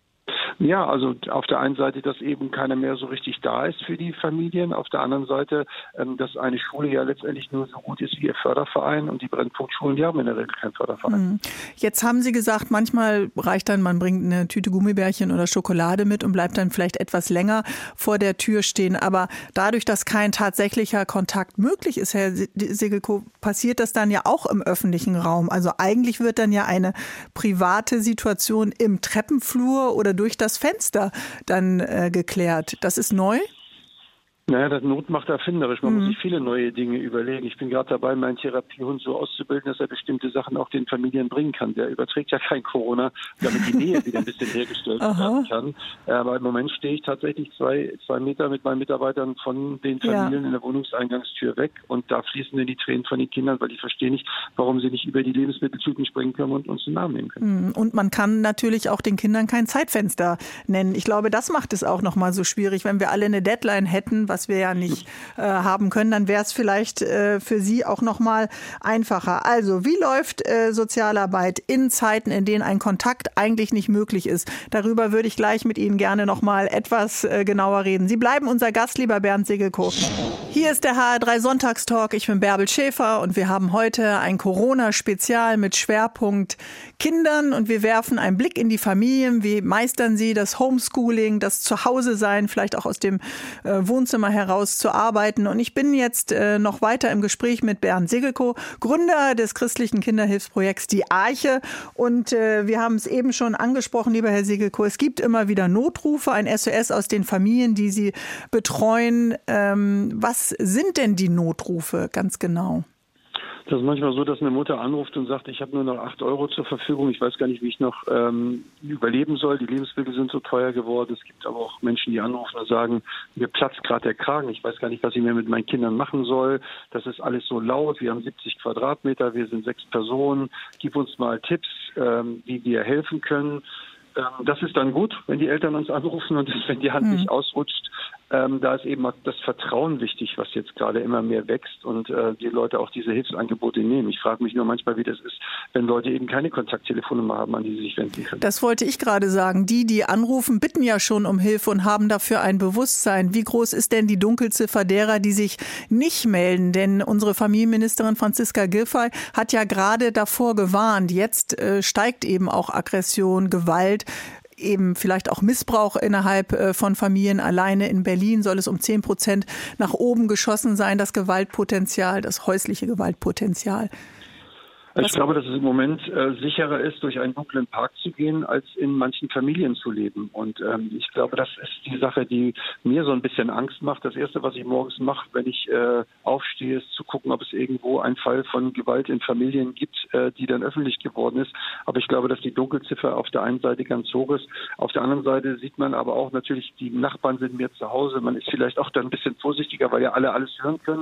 Ja, also auf der einen Seite, dass eben keiner mehr so richtig da ist für die Familien. Auf der anderen Seite, dass eine Schule ja letztendlich nur so gut ist wie ihr Förderverein. Und die Brennpunktschulen, die haben in der Regel keinen Förderverein. Jetzt haben Sie gesagt, manchmal reicht dann, man bringt eine Tüte Gummibärchen oder Schokolade mit und bleibt dann vielleicht etwas länger vor der Tür stehen. Aber dadurch, dass kein tatsächlicher Kontakt möglich ist, Herr Segelkow, passiert das dann ja auch im öffentlichen Raum. Also eigentlich wird dann ja eine private Situation im Treppenflur oder durch das Fenster dann geklärt. Das ist neu? Naja, das Not macht erfinderisch. Man muss sich viele neue Dinge überlegen. Ich bin gerade dabei, meinen Therapiehund so auszubilden, dass er bestimmte Sachen auch den Familien bringen kann. Der überträgt ja kein Corona, damit die Nähe wieder ein bisschen hergestellt werden kann. Aber im Moment stehe ich tatsächlich 2 Meter mit meinen Mitarbeitern von den Familien in der Wohnungseingangstür weg. Und da fließen dann die Tränen von den Kindern, weil die verstehen nicht, warum sie nicht über die Lebensmitteltüten springen können und uns einen Namen nehmen können. Und man kann natürlich auch den Kindern kein Zeitfenster nennen. Ich glaube, das macht es auch nochmal so schwierig. Wenn wir alle eine Deadline hätten, was wir ja nicht haben können, dann wäre es vielleicht für Sie auch noch mal einfacher. Also, wie läuft Sozialarbeit in Zeiten, in denen ein Kontakt eigentlich nicht möglich ist? Darüber würde ich gleich mit Ihnen gerne noch mal etwas genauer reden. Sie bleiben unser Gast, lieber Bernd Segelkow. Hier ist der HR3 Sonntagstalk. Ich bin Bärbel Schäfer und wir haben heute ein Corona-Spezial mit Schwerpunkt Kindern und wir werfen einen Blick in die Familien. Wie meistern sie das Homeschooling, das Zuhause-Sein, vielleicht auch aus dem Wohnzimmer heraus zu arbeiten. Und ich bin jetzt noch weiter im Gespräch mit Bernd Segelkow, Gründer des christlichen Kinderhilfsprojekts Die Arche. Und wir haben es eben schon angesprochen, lieber Herr Segelkow, es gibt immer wieder Notrufe, ein SOS aus den Familien, die Sie betreuen. Was sind denn die Notrufe ganz genau? Das ist manchmal so, dass eine Mutter anruft und sagt, ich habe nur noch 8 € zur Verfügung, ich weiß gar nicht, wie ich noch überleben soll, die Lebensmittel sind so teuer geworden. Es gibt aber auch Menschen, die anrufen und sagen, mir platzt gerade der Kragen, ich weiß gar nicht, was ich mehr mit meinen Kindern machen soll, das ist alles so laut, wir haben 70 Quadratmeter, wir sind 6 Personen, gib uns mal Tipps, wie wir helfen können. Das ist dann gut, wenn die Eltern uns anrufen und wenn die Hand nicht ausrutscht. Da ist eben das Vertrauen wichtig, was jetzt gerade immer mehr wächst und die Leute auch diese Hilfsangebote nehmen. Ich frage mich nur manchmal, wie das ist, wenn Leute eben keine Kontakttelefonnummer haben, an die sie sich wenden können. Das wollte ich gerade sagen. Die anrufen, bitten ja schon um Hilfe und haben dafür ein Bewusstsein. Wie groß ist denn die Dunkelziffer derer, die sich nicht melden? Denn unsere Familienministerin Franziska Giffey hat ja gerade davor gewarnt. Jetzt steigt eben auch Aggression, Gewalt, eben vielleicht auch Missbrauch innerhalb von Familien. Alleine in Berlin soll es um 10% nach oben geschossen sein, das Gewaltpotenzial, das häusliche Gewaltpotenzial. Ich glaube, dass es im Moment sicherer ist, durch einen dunklen Park zu gehen, als in manchen Familien zu leben. Und ich glaube, das ist die Sache, die mir so ein bisschen Angst macht. Das Erste, was ich morgens mache, wenn ich aufstehe, ist zu gucken, ob es irgendwo einen Fall von Gewalt in Familien gibt, die dann öffentlich geworden ist. Aber ich glaube, dass die Dunkelziffer auf der einen Seite ganz hoch ist. Auf der anderen Seite sieht man aber auch natürlich, die Nachbarn sind mehr zu Hause. Man ist vielleicht auch dann ein bisschen vorsichtiger, weil ja alle alles hören können.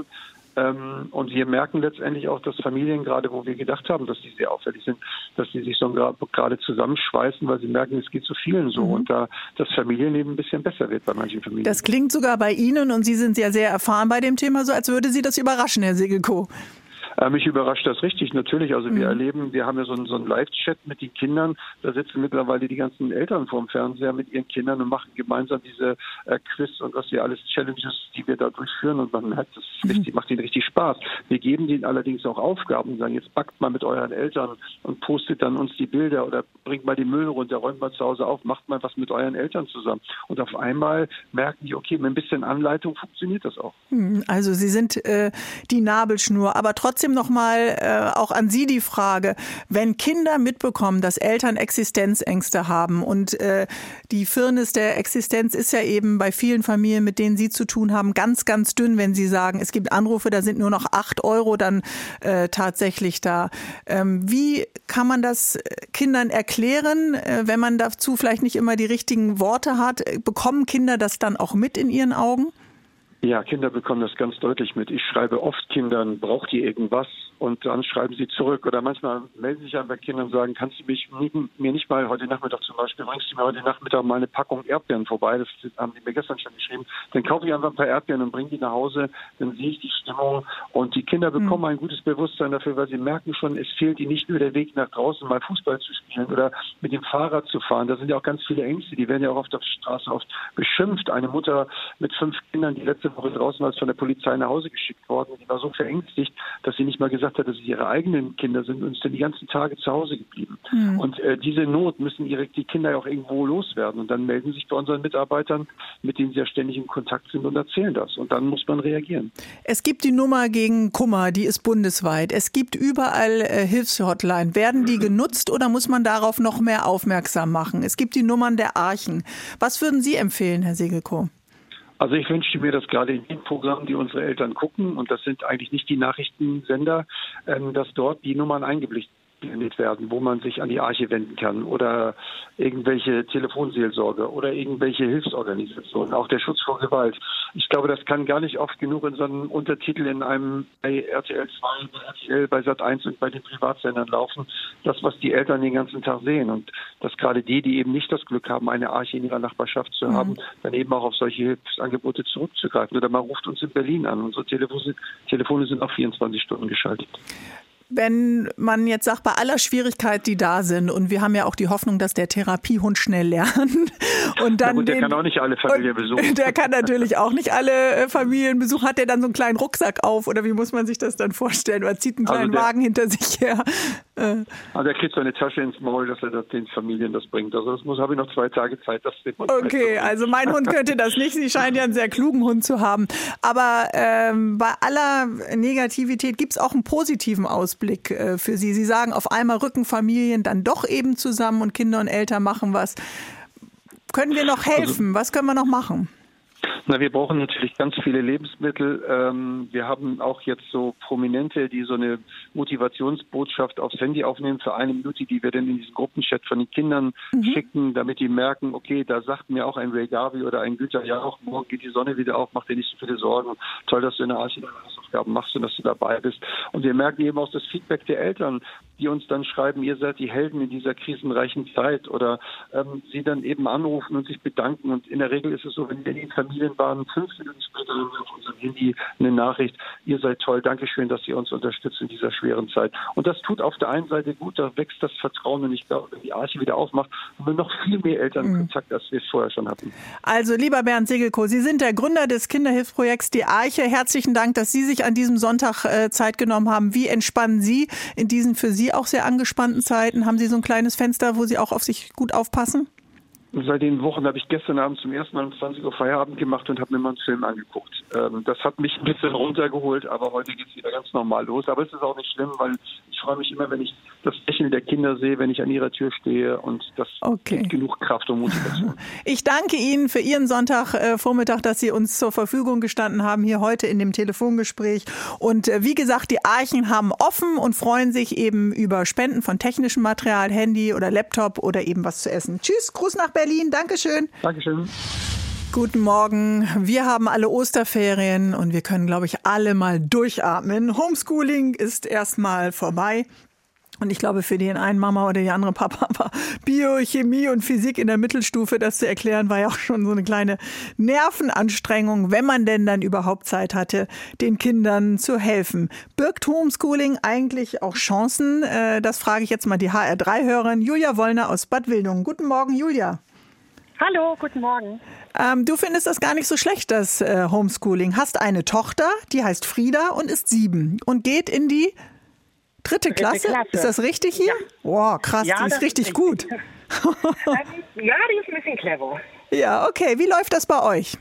Und wir merken letztendlich auch, dass Familien, gerade wo wir gedacht haben, dass die sehr auffällig sind, dass die sich so gerade zusammenschweißen, weil sie merken, es geht zu vielen so. Und da das Familienleben ein bisschen besser wird bei manchen Familien. Das klingt sogar bei Ihnen, und Sie sind ja sehr erfahren bei dem Thema, so als würde Sie das überraschen, Herr Segelkow. Mich überrascht das richtig, natürlich. Also wir haben ja so einen Live-Chat mit den Kindern. Da sitzen mittlerweile die ganzen Eltern vorm Fernseher mit ihren Kindern und machen gemeinsam diese Quiz und was wir alles Challenges, die wir da durchführen. Und man merkt, das macht ihnen richtig Spaß. Wir geben denen allerdings auch Aufgaben und sagen, jetzt backt mal mit euren Eltern und postet dann uns die Bilder oder bringt mal die Müll runter, räumt mal zu Hause auf, macht mal was mit euren Eltern zusammen. Und auf einmal merken die, okay, mit ein bisschen Anleitung funktioniert das auch. Also Sie sind die Nabelschnur, aber trotzdem noch mal auch an Sie die Frage, wenn Kinder mitbekommen, dass Eltern Existenzängste haben und die Firnis der Existenz ist ja eben bei vielen Familien, mit denen Sie zu tun haben, ganz, ganz dünn, wenn Sie sagen, es gibt Anrufe, da sind nur noch 8 € dann tatsächlich da. Wie kann man das Kindern erklären, wenn man dazu vielleicht nicht immer die richtigen Worte hat? Bekommen Kinder das dann auch mit in ihren Augen? Ja, Kinder bekommen das ganz deutlich mit. Ich schreibe oft Kindern, braucht ihr irgendwas? Und dann schreiben sie zurück. Oder manchmal melden sich einfach Kinder und sagen, kannst du mir nicht mal heute Nachmittag zum Beispiel, bringst du mir heute Nachmittag mal eine Packung Erdbeeren vorbei? Das haben die mir gestern schon geschrieben. Dann kaufe ich einfach ein paar Erdbeeren und bringe die nach Hause. Dann sehe ich die Stimmung. Und die Kinder bekommen ein gutes Bewusstsein dafür, weil sie merken schon, es fehlt ihnen nicht nur der Weg nach draußen, mal Fußball zu spielen oder mit dem Fahrrad zu fahren. Da sind ja auch ganz viele Ängste. Die werden ja auch auf der Straße oft beschimpft. Eine Mutter mit 5 Kindern, die letzte Woche draußen als von der Polizei nach Hause geschickt worden. Die war so verängstigt, dass sie nicht mal gesagt hat, dass es ihre eigenen Kinder sind und ist dann die ganzen Tage zu Hause geblieben. Und diese Not müssen die Kinder auch irgendwo loswerden. Und dann melden sich bei unseren Mitarbeitern, mit denen sie ja ständig in Kontakt sind und erzählen das. Und dann muss man reagieren. Es gibt die Nummer gegen Kummer, die ist bundesweit. Es gibt überall Hilfshotline. Werden die genutzt oder muss man darauf noch mehr aufmerksam machen? Es gibt die Nummern der Archen. Was würden Sie empfehlen, Herr Segelkow? Also ich wünschte mir, dass gerade in den Programmen, die unsere Eltern gucken, und das sind eigentlich nicht die Nachrichtensender, dass dort die Nummern eingeblendet werden, wo man sich an die Arche wenden kann oder irgendwelche Telefonseelsorge oder irgendwelche Hilfsorganisationen, auch der Schutz vor Gewalt. Ich glaube, das kann gar nicht oft genug in so einem Untertitel in einem bei RTL 2, bei RTL, bei Sat1 und bei den Privatsendern laufen, das, was die Eltern den ganzen Tag sehen. Und dass gerade die eben nicht das Glück haben, eine Arche in ihrer Nachbarschaft zu haben, dann eben auch auf solche Hilfsangebote zurückzugreifen. Oder man ruft uns in Berlin an. Unsere Telefone sind auch 24 Stunden geschaltet. Wenn man jetzt sagt, bei aller Schwierigkeit, die da sind, und wir haben ja auch die Hoffnung, dass der Therapiehund schnell lernt. Und dann der kann auch nicht alle Familien besuchen. Der kann natürlich auch nicht alle Familien besuchen. Hat der dann so einen kleinen Rucksack auf oder wie muss man sich das dann vorstellen? Oder zieht einen kleinen Wagen hinter sich her? Also er kriegt so eine Tasche ins Maul, dass er den Familien das bringt. Also habe ich noch 2 Tage Zeit. Okay, also mein Hund könnte das nicht. Sie scheint ja einen sehr klugen Hund zu haben. Aber bei aller Negativität gibt es auch einen positiven Ausblick für Sie. Sie sagen, auf einmal rücken Familien dann doch eben zusammen und Kinder und Eltern machen was. Können wir noch helfen? Was können wir noch machen? Na, wir brauchen natürlich ganz viele Lebensmittel. Wir haben auch jetzt so Prominente, die so eine Motivationsbotschaft aufs Handy aufnehmen für 1 Minute, die wir dann in diesen Gruppenchat von den Kindern schicken, damit die merken, okay, da sagt mir auch ein Ray Garvey oder ein Güter, ja auch, morgen geht die Sonne wieder auf, mach dir nicht so viele Sorgen. Toll, dass du in der Arche deine Hausaufgaben machst und dass du dabei bist. Und wir merken eben auch das Feedback der Eltern, die uns dann schreiben, ihr seid die Helden in dieser krisenreichen Zeit, oder sie dann eben anrufen und sich bedanken. Und in der Regel ist es so, wenn wir in den Familien waren, 5 Minuten später haben wir auf unserem Handy eine Nachricht, ihr seid toll, Dankeschön, dass ihr uns unterstützt in dieser schweren Zeit. Und das tut auf der einen Seite gut, da wächst das Vertrauen, und ich glaube, wenn die Arche wieder aufmacht, haben wir noch viel mehr Elternkontakt, als wir es vorher schon hatten. Also lieber Bernd Segelkow, Sie sind der Gründer des Kinderhilfsprojekts Die Arche. Herzlichen Dank, dass Sie sich an diesem Sonntag Zeit genommen haben. Wie entspannen Sie in diesen für Sie auch sehr angespannten Zeiten? Haben Sie so ein kleines Fenster, wo Sie auch auf sich gut aufpassen? Seit den Wochen habe ich gestern Abend zum ersten Mal um 20 Uhr Feierabend gemacht und habe mir mal einen Film angeguckt. Das hat mich ein bisschen runtergeholt, aber heute geht es wieder ganz normal los. Aber es ist auch nicht schlimm, weil ich freue mich immer, wenn ich das Lächeln der Kinder sehe, wenn ich an ihrer Tür stehe, und das gibt genug Kraft und Motivation. Ich danke Ihnen für Ihren Sonntagvormittag, dass Sie uns zur Verfügung gestanden haben, hier heute in dem Telefongespräch. Und wie gesagt, die Archen haben offen und freuen sich eben über Spenden von technischem Material, Handy oder Laptop oder eben was zu essen. Tschüss, Gruß nach Berlin, Dankeschön. Dankeschön. Guten Morgen. Wir haben alle Osterferien und wir können, glaube ich, alle mal durchatmen. Homeschooling ist erstmal vorbei. Und ich glaube, für den einen Mama oder die andere Papa war Bio, Chemie und Physik in der Mittelstufe, das zu erklären, war ja auch schon so eine kleine Nervenanstrengung, wenn man denn dann überhaupt Zeit hatte, den Kindern zu helfen. Birgt Homeschooling eigentlich auch Chancen? Das frage ich jetzt mal die HR3-Hörerin Julia Wollner aus Bad Wildungen. Guten Morgen, Julia. Hallo, guten Morgen. Du findest das gar nicht so schlecht, das Homeschooling. Hast eine Tochter, die heißt Frieda und ist 7 und geht in die dritte Klasse. Ist das richtig hier? Ja. Wow, krass, ja, die ist richtig gut. Ja, die ist ein bisschen clever. Ja, okay. Wie läuft das bei euch?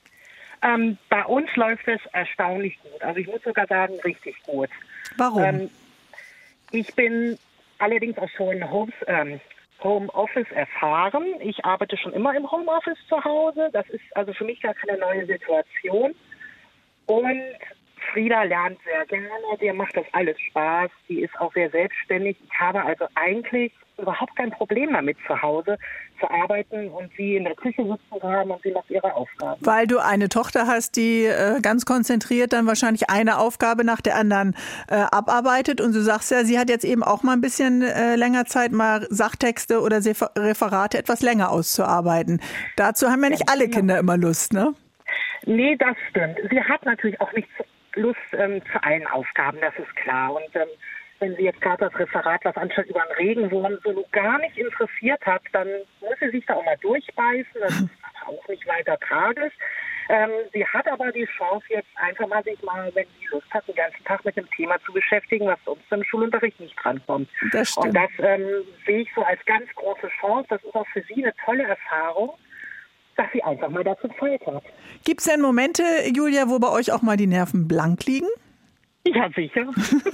Bei uns läuft es erstaunlich gut. Also ich muss sogar sagen, richtig gut. Warum? Ich bin allerdings auch schon Homeoffice erfahren. Ich arbeite schon immer im Homeoffice zu Hause. Das ist also für mich gar keine neue Situation. Und Frieda lernt sehr gerne, dir macht das alles Spaß, die ist auch sehr selbstständig. Ich habe also eigentlich überhaupt kein Problem damit, zu Hause zu arbeiten und sie in der Küche sitzen zu haben und sie macht ihre Aufgaben. Weil du eine Tochter hast, die ganz konzentriert dann wahrscheinlich eine Aufgabe nach der anderen abarbeitet, und du sagst ja, sie hat jetzt eben auch mal ein bisschen länger Zeit, mal Sachtexte oder Referate etwas länger auszuarbeiten. Dazu haben ja nicht alle Kinder immer Lust, ne? Nee, das stimmt. Sie hat natürlich auch nicht Lust zu allen Aufgaben, das ist klar. Und wenn sie jetzt gerade das Referat, was anstatt über den Regenwurm so gar nicht interessiert hat, dann muss sie sich da auch mal durchbeißen. Das ist auch nicht weiter tragisch. Sie hat aber die Chance, jetzt einfach mal sich mal, wenn sie Lust hat, den ganzen Tag mit dem Thema zu beschäftigen, was uns im Schulunterricht nicht drankommt. Das stimmt. Und das sehe ich so als ganz große Chance. Das ist auch für sie eine tolle Erfahrung, dass sie einfach mal dazu Zeit hat. Gibt es denn Momente, Julia, wo bei euch auch mal die Nerven blank liegen? Ja, sicher.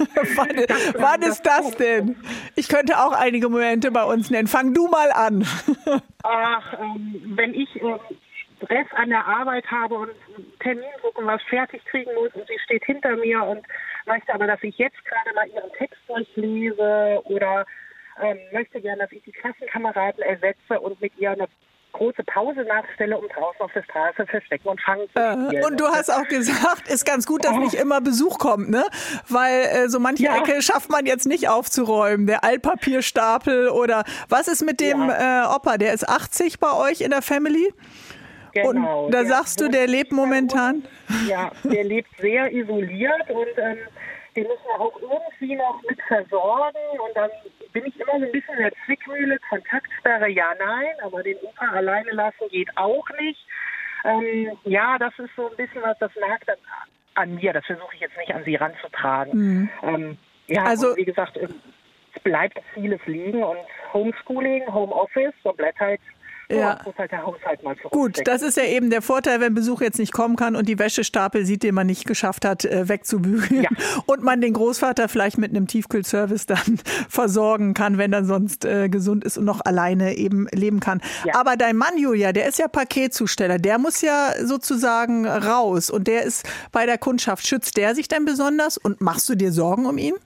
Wann ist das denn? Ich könnte auch einige Momente bei uns nennen. Fang du mal an. Ach, wenn ich Stress an der Arbeit habe und einen Termindruck und was fertig kriegen muss und sie steht hinter mir und möchte aber, dass ich jetzt gerade mal ihren Text durchlese oder möchte gerne, dass ich die Klassenkameraden ersetze und mit ihr eine große Pause nachstelle, um draußen auf der Straße verstecken und fangen zu spielen. Und du hast auch gesagt, ist ganz gut, dass nicht immer Besuch kommt, ne? Weil so manche Ecke schafft man jetzt nicht aufzuräumen. Der Altpapierstapel oder was ist mit dem Opa? Der ist 80 bei euch in der Family? Genau. Und da sagst du, der lebt momentan? Ja, der lebt sehr isoliert und den müssen wir auch irgendwie noch mit versorgen und dann bin ich immer so ein bisschen in der Zwickmühle, Kontaktsperre, ja, nein, aber den Opa alleine lassen geht auch nicht. Das ist so ein bisschen was, das nagt an mir, das versuche ich jetzt nicht an sie ranzutragen. Also wie gesagt, es bleibt vieles liegen und Homeschooling, Homeoffice, so bleibt halt muss halt der Haushalt mal gut, das ist ja eben der Vorteil, wenn Besuch jetzt nicht kommen kann und die Wäschestapel sieht, den man nicht geschafft hat, wegzubügeln und man den Großvater vielleicht mit einem Tiefkühlservice dann versorgen kann, wenn er sonst gesund ist und noch alleine eben leben kann. Ja. Aber dein Mann, Julia, der ist ja Paketzusteller, der muss ja sozusagen raus und der ist bei der Kundschaft. Schützt der sich denn besonders und machst du dir Sorgen um ihn?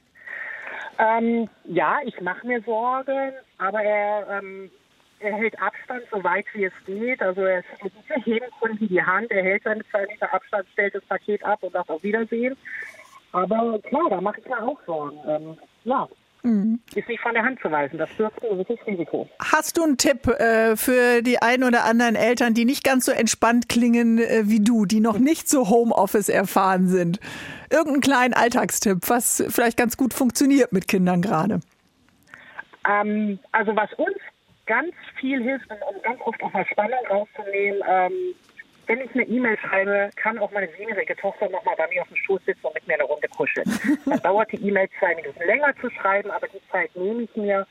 Ich mache mir Sorgen, aber er hält Abstand so weit wie es geht. Also er hebt Kunden die Hand, er hält seine 2 Meter Abstand, stellt das Paket ab und sagt auf Wiedersehen. Aber klar, da mache ich mir auch Sorgen. Ist nicht von der Hand zu weisen. Das birgt ein gewisses Risiko. Hast du einen Tipp für die ein oder anderen Eltern, die nicht ganz so entspannt klingen wie du, die noch nicht so Homeoffice erfahren sind? Irgendeinen kleinen Alltagstipp, was vielleicht ganz gut funktioniert mit Kindern gerade? Also was uns ganz viel hilft, um ganz oft auch mal Spannung rauszunehmen. Wenn ich eine E-Mail schreibe, kann auch meine 7-jährige Tochter noch mal bei mir auf dem Schoß sitzen und mit mir eine Runde kuscheln. Dann dauert die E-Mail 2 Minuten länger zu schreiben, aber die Zeit nehme ich mir.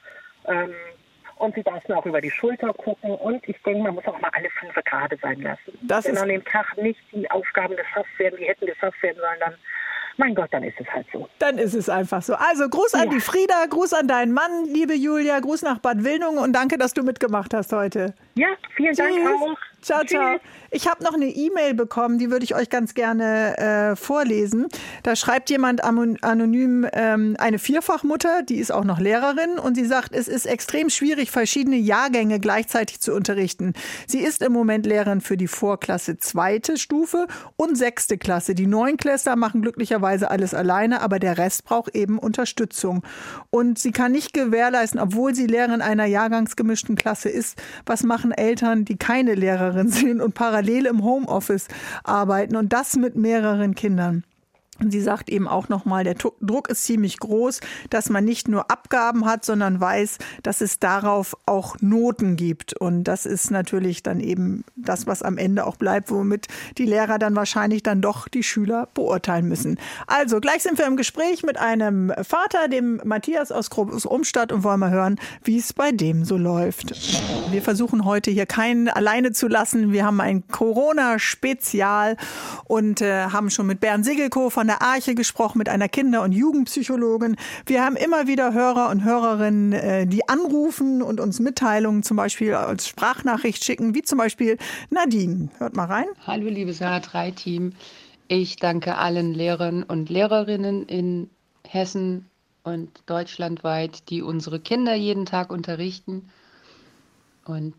Und sie darf mir auch über die Schulter gucken. Und ich denke, man muss auch mal alle 5 gerade sein lassen. Wenn an dem Tag nicht die Aufgaben geschafft werden, die hätten geschafft werden sollen, dann mein Gott, dann ist es halt so. Dann ist es einfach so. Also Gruß an die Frieda, Gruß an deinen Mann, liebe Julia, Gruß nach Bad Wildungen und danke, dass du mitgemacht hast heute. Ja, vielen Dank auch. Ciao, ciao. Ich habe noch eine E-Mail bekommen, die würde ich euch ganz gerne vorlesen. Da schreibt jemand anonym, eine Vierfachmutter, die ist auch noch Lehrerin und sie sagt, es ist extrem schwierig, verschiedene Jahrgänge gleichzeitig zu unterrichten. Sie ist im Moment Lehrerin für die Vorklasse 2. Stufe und 6. Klasse. Die 9-Klässler machen glücklicherweise alles alleine, aber der Rest braucht eben Unterstützung. Und sie kann nicht gewährleisten, obwohl sie Lehrerin einer jahrgangsgemischten Klasse ist, was machen Eltern, die keine Lehrerin sind und parallel im Homeoffice arbeiten und das mit mehreren Kindern. Und sie sagt eben auch nochmal, der Druck ist ziemlich groß, dass man nicht nur Abgaben hat, sondern weiß, dass es darauf auch Noten gibt. Und das ist natürlich dann eben das, was am Ende auch bleibt, womit die Lehrer dann wahrscheinlich dann doch die Schüler beurteilen müssen. Also gleich sind wir im Gespräch mit einem Vater, dem Matthias aus Groß-Umstadt und wollen mal hören, wie es bei dem so läuft. Wir versuchen heute hier keinen alleine zu lassen. Wir haben ein Corona-Spezial und haben schon mit Bernd Sigelko von der Arche gesprochen, mit einer Kinder- und Jugendpsychologin. Wir haben immer wieder Hörer und Hörerinnen, die anrufen und uns Mitteilungen zum Beispiel als Sprachnachricht schicken, wie zum Beispiel Nadine. Hört mal rein. Hallo liebes HR3-Team. Ich danke allen Lehrern und Lehrerinnen in Hessen und deutschlandweit, die unsere Kinder jeden Tag unterrichten. Und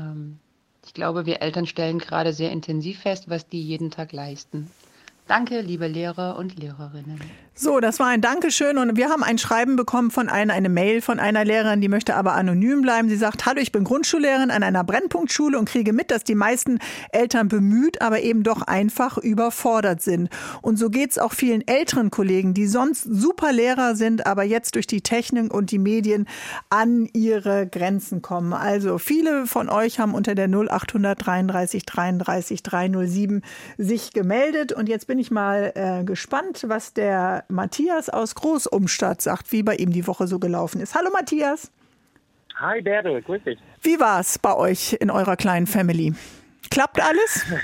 ich glaube, wir Eltern stellen gerade sehr intensiv fest, was die jeden Tag leisten. Danke, liebe Lehrer und Lehrerinnen. So, das war ein Dankeschön und wir haben ein Schreiben bekommen von eine Mail von einer Lehrerin, die möchte aber anonym bleiben. Sie sagt, hallo, ich bin Grundschullehrerin an einer Brennpunktschule und kriege mit, dass die meisten Eltern bemüht, aber eben doch einfach überfordert sind. Und so geht's auch vielen älteren Kollegen, die sonst super Lehrer sind, aber jetzt durch die Technik und die Medien an ihre Grenzen kommen. Also viele von euch haben unter der 0800 33 33 307 sich gemeldet und jetzt bin ich mal gespannt, was der Matthias aus Groß-Umstadt sagt, wie bei ihm die Woche so gelaufen ist. Hallo Matthias. Hi Bärbel, grüß dich. Wie war es bei euch in eurer kleinen Family? Klappt alles?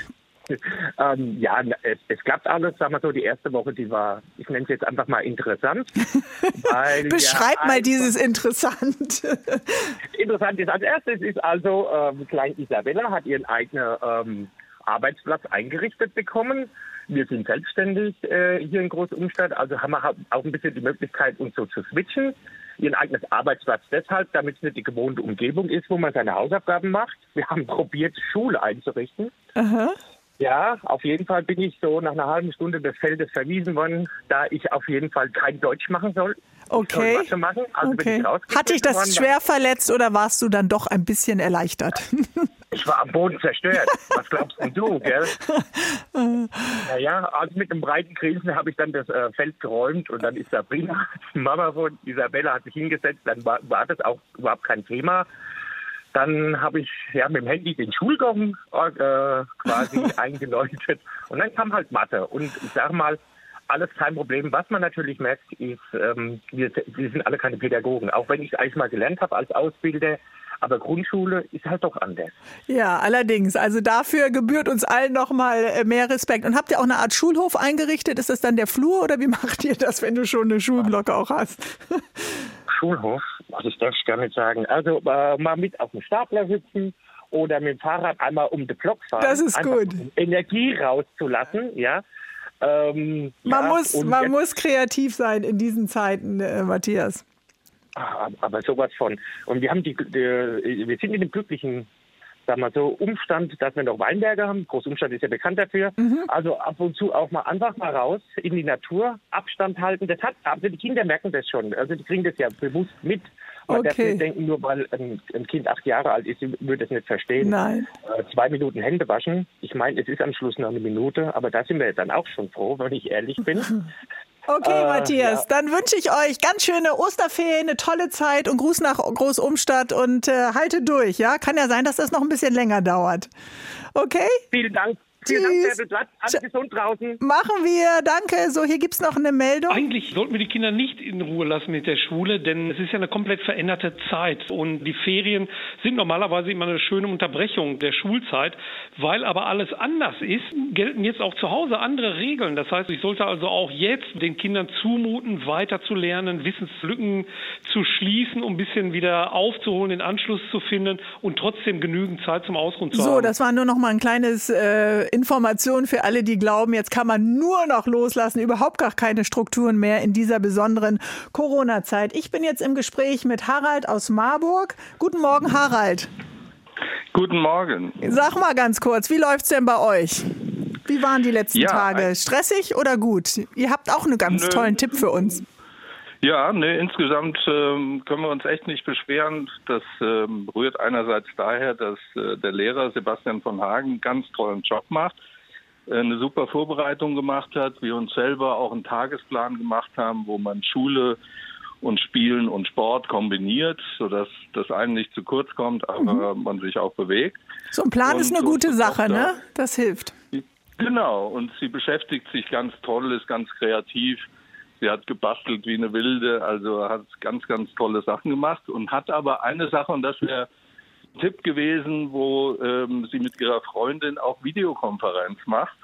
Es klappt alles, sagen wir so, die erste Woche, die war, ich nenne es jetzt einfach mal interessant. Beschreib mal dieses interessant. Interessant ist als erstes, ist also, kleine Isabella hat ihren eigenen Arbeitsplatz eingerichtet bekommen. Wir sind selbstständig hier in Großumstadt, also haben wir auch ein bisschen die Möglichkeit, uns so zu switchen. Ihren eigenes Arbeitsplatz deshalb, damit es nicht die gewohnte Umgebung ist, wo man seine Hausaufgaben macht. Wir haben probiert, Schule einzurichten. Aha. Ja, auf jeden Fall bin ich so nach einer halben Stunde des Feldes verwiesen worden, da ich auf jeden Fall kein Deutsch machen soll. Okay. Mathe machen. Also okay. Hat dich das schwer verletzt oder warst du dann doch ein bisschen erleichtert? Ich war am Boden zerstört. Was glaubst denn du, gell? Naja, also mit einem breiten Grinsen habe ich dann das Feld geräumt und dann ist Sabrina, die Mama von Isabella, hat sich hingesetzt. Dann war das auch überhaupt kein Thema. Dann habe ich mit dem Handy den Schulgong quasi eingeläutet und dann kam halt Mathe. Und ich sage mal, alles kein Problem. Was man natürlich merkt, ist, wir sind alle keine Pädagogen. Auch wenn ich es eigentlich mal gelernt habe als Ausbilder, aber Grundschule ist halt doch anders. Ja, allerdings. Also dafür gebührt uns allen nochmal mehr Respekt. Und habt ihr auch eine Art Schulhof eingerichtet? Ist das dann der Flur oder wie macht ihr das, wenn du schon eine Schulglocke auch hast? Schulhof? Das darf ich gar nicht sagen. Also mal mit auf dem Stapler sitzen oder mit dem Fahrrad einmal um den Block fahren. Das ist gut. Um Energie rauszulassen, ja. Man muss kreativ sein in diesen Zeiten, Matthias. Aber sowas von. Und wir haben wir sind in dem glücklichen, sagen wir so, Umstand, dass wir noch Weinberge haben. Großumstand ist ja bekannt dafür. Also ab und zu auch mal einfach mal raus in die Natur, Abstand halten. Also die Kinder merken das schon. Also die kriegen das ja bewusst mit. Man darf nicht denken, nur weil ein Kind 8 Jahre alt ist, würde es nicht verstehen. Nein. 2 Minuten Hände waschen. Ich meine, es ist am Schluss noch eine Minute, aber da sind wir dann auch schon froh, wenn ich ehrlich bin. Okay, Matthias, dann wünsche ich euch ganz schöne Osterferien, eine tolle Zeit und Gruß nach Großumstadt und haltet durch, ja? Kann ja sein, dass das noch ein bisschen länger dauert. Okay? Vielen Dank. Vielen Dank, Bärbel. Alles gesund draußen. Machen wir, danke. So, hier gibt's noch eine Meldung. Eigentlich sollten wir die Kinder nicht in Ruhe lassen mit der Schule, denn es ist ja eine komplett veränderte Zeit. Und die Ferien sind normalerweise immer eine schöne Unterbrechung der Schulzeit. Weil aber alles anders ist, gelten jetzt auch zu Hause andere Regeln. Das heißt, ich sollte also auch jetzt den Kindern zumuten, weiter zu lernen, Wissenslücken zu schließen, um ein bisschen wieder aufzuholen, den Anschluss zu finden und trotzdem genügend Zeit zum Ausruhen zu haben. So, das war nur noch mal ein kleines Information für alle, die glauben, jetzt kann man nur noch loslassen, überhaupt gar keine Strukturen mehr in dieser besonderen Corona-Zeit. Ich bin jetzt im Gespräch mit Harald aus Marburg. Guten Morgen, Harald. Guten Morgen. Sag mal ganz kurz, wie läuft's denn bei euch? Wie waren die letzten Tage? Stressig oder gut? Ihr habt auch einen ganz tollen Tipp für uns. Ja, insgesamt können wir uns echt nicht beschweren. Das rührt einerseits daher, dass der Lehrer Sebastian von Hagen einen ganz tollen Job macht, eine super Vorbereitung gemacht hat, wir uns selber auch einen Tagesplan gemacht haben, wo man Schule und Spielen und Sport kombiniert, sodass das einem nicht zu kurz kommt, aber man sich auch bewegt. So ein Plan ist eine gute Sache, ne? Das hilft. Genau, und sie beschäftigt sich ganz toll, ist ganz kreativ. Sie hat gebastelt wie eine Wilde, also hat ganz, ganz tolle Sachen gemacht und hat aber eine Sache, und das wäre ein Tipp gewesen, wo sie mit ihrer Freundin auch Videokonferenz macht.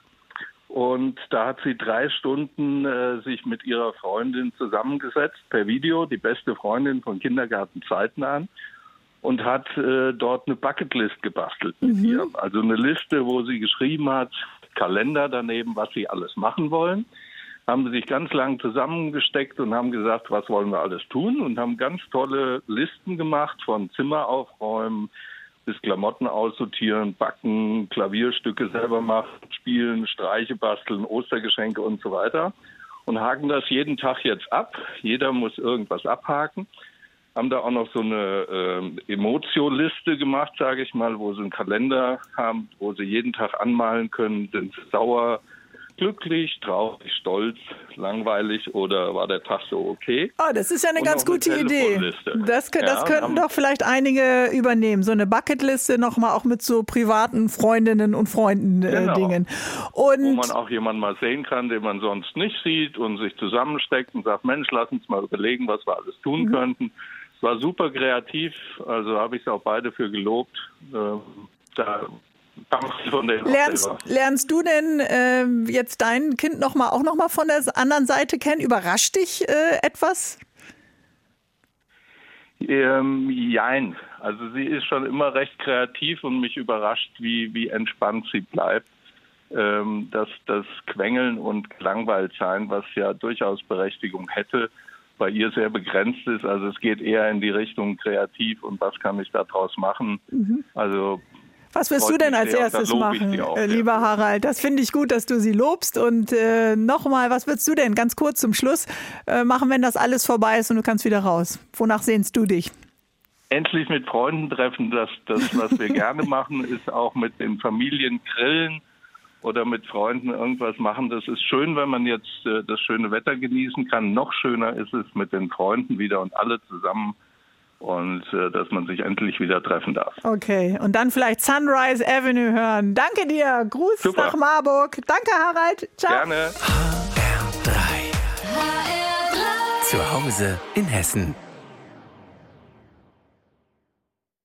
Und da hat sie 3 Stunden sich mit ihrer Freundin zusammengesetzt, per Video, die beste Freundin von Kindergartenzeiten an, und hat dort eine Bucketlist gebastelt mit ihr. Also eine Liste, wo sie geschrieben hat, Kalender daneben, was sie alles machen wollen. Haben sie sich ganz lang zusammengesteckt und haben gesagt, was wollen wir alles tun, und haben ganz tolle Listen gemacht, von Zimmer aufräumen bis Klamotten aussortieren, backen, Klavierstücke selber machen, spielen, Streiche basteln, Ostergeschenke und so weiter, und haken das jeden Tag jetzt ab. Jeder muss irgendwas abhaken. Haben da auch noch so eine Emotioliste gemacht, sage ich mal, wo sie einen Kalender haben, wo sie jeden Tag anmalen können, sind sie sauer, glücklich, traurig, stolz, langweilig oder war der Tag so okay? Oh, das ist ja eine ganz gute Idee. Das könnten doch vielleicht einige übernehmen. So eine Bucketliste nochmal auch mit so privaten Freundinnen und Freunden Dingen. Und wo man auch jemanden mal sehen kann, den man sonst nicht sieht und sich zusammensteckt und sagt, Mensch, lass uns mal überlegen, was wir alles tun könnten. Es war super kreativ, also habe ich es auch beide für gelobt. Da Lernst du denn jetzt dein Kind auch noch mal von der anderen Seite kennen? Überrascht dich etwas? Jein. Also sie ist schon immer recht kreativ und mich überrascht, wie entspannt sie bleibt. Dass das Quengeln und Gelangweiltsein, was ja durchaus Berechtigung hätte, bei ihr sehr begrenzt ist. Also es geht eher in die Richtung kreativ und was kann ich daraus machen. Also was wirst du denn als erstes machen, lieber Harald? Das finde ich gut, dass du sie lobst. Und nochmal, was würdest du denn ganz kurz zum Schluss machen, wenn das alles vorbei ist und du kannst wieder raus? Wonach sehnst du dich? Endlich mit Freunden treffen. Das was wir gerne machen, ist auch mit den Familien grillen oder mit Freunden irgendwas machen. Das ist schön, wenn man jetzt das schöne Wetter genießen kann. Noch schöner ist es mit den Freunden wieder und alle zusammen. Und dass man sich endlich wieder treffen darf. Okay, und dann vielleicht Sunrise Avenue hören. Danke dir, Gruß Super. Nach Marburg. Danke, Harald. Ciao. Gerne. HR3. Zu Hause in Hessen.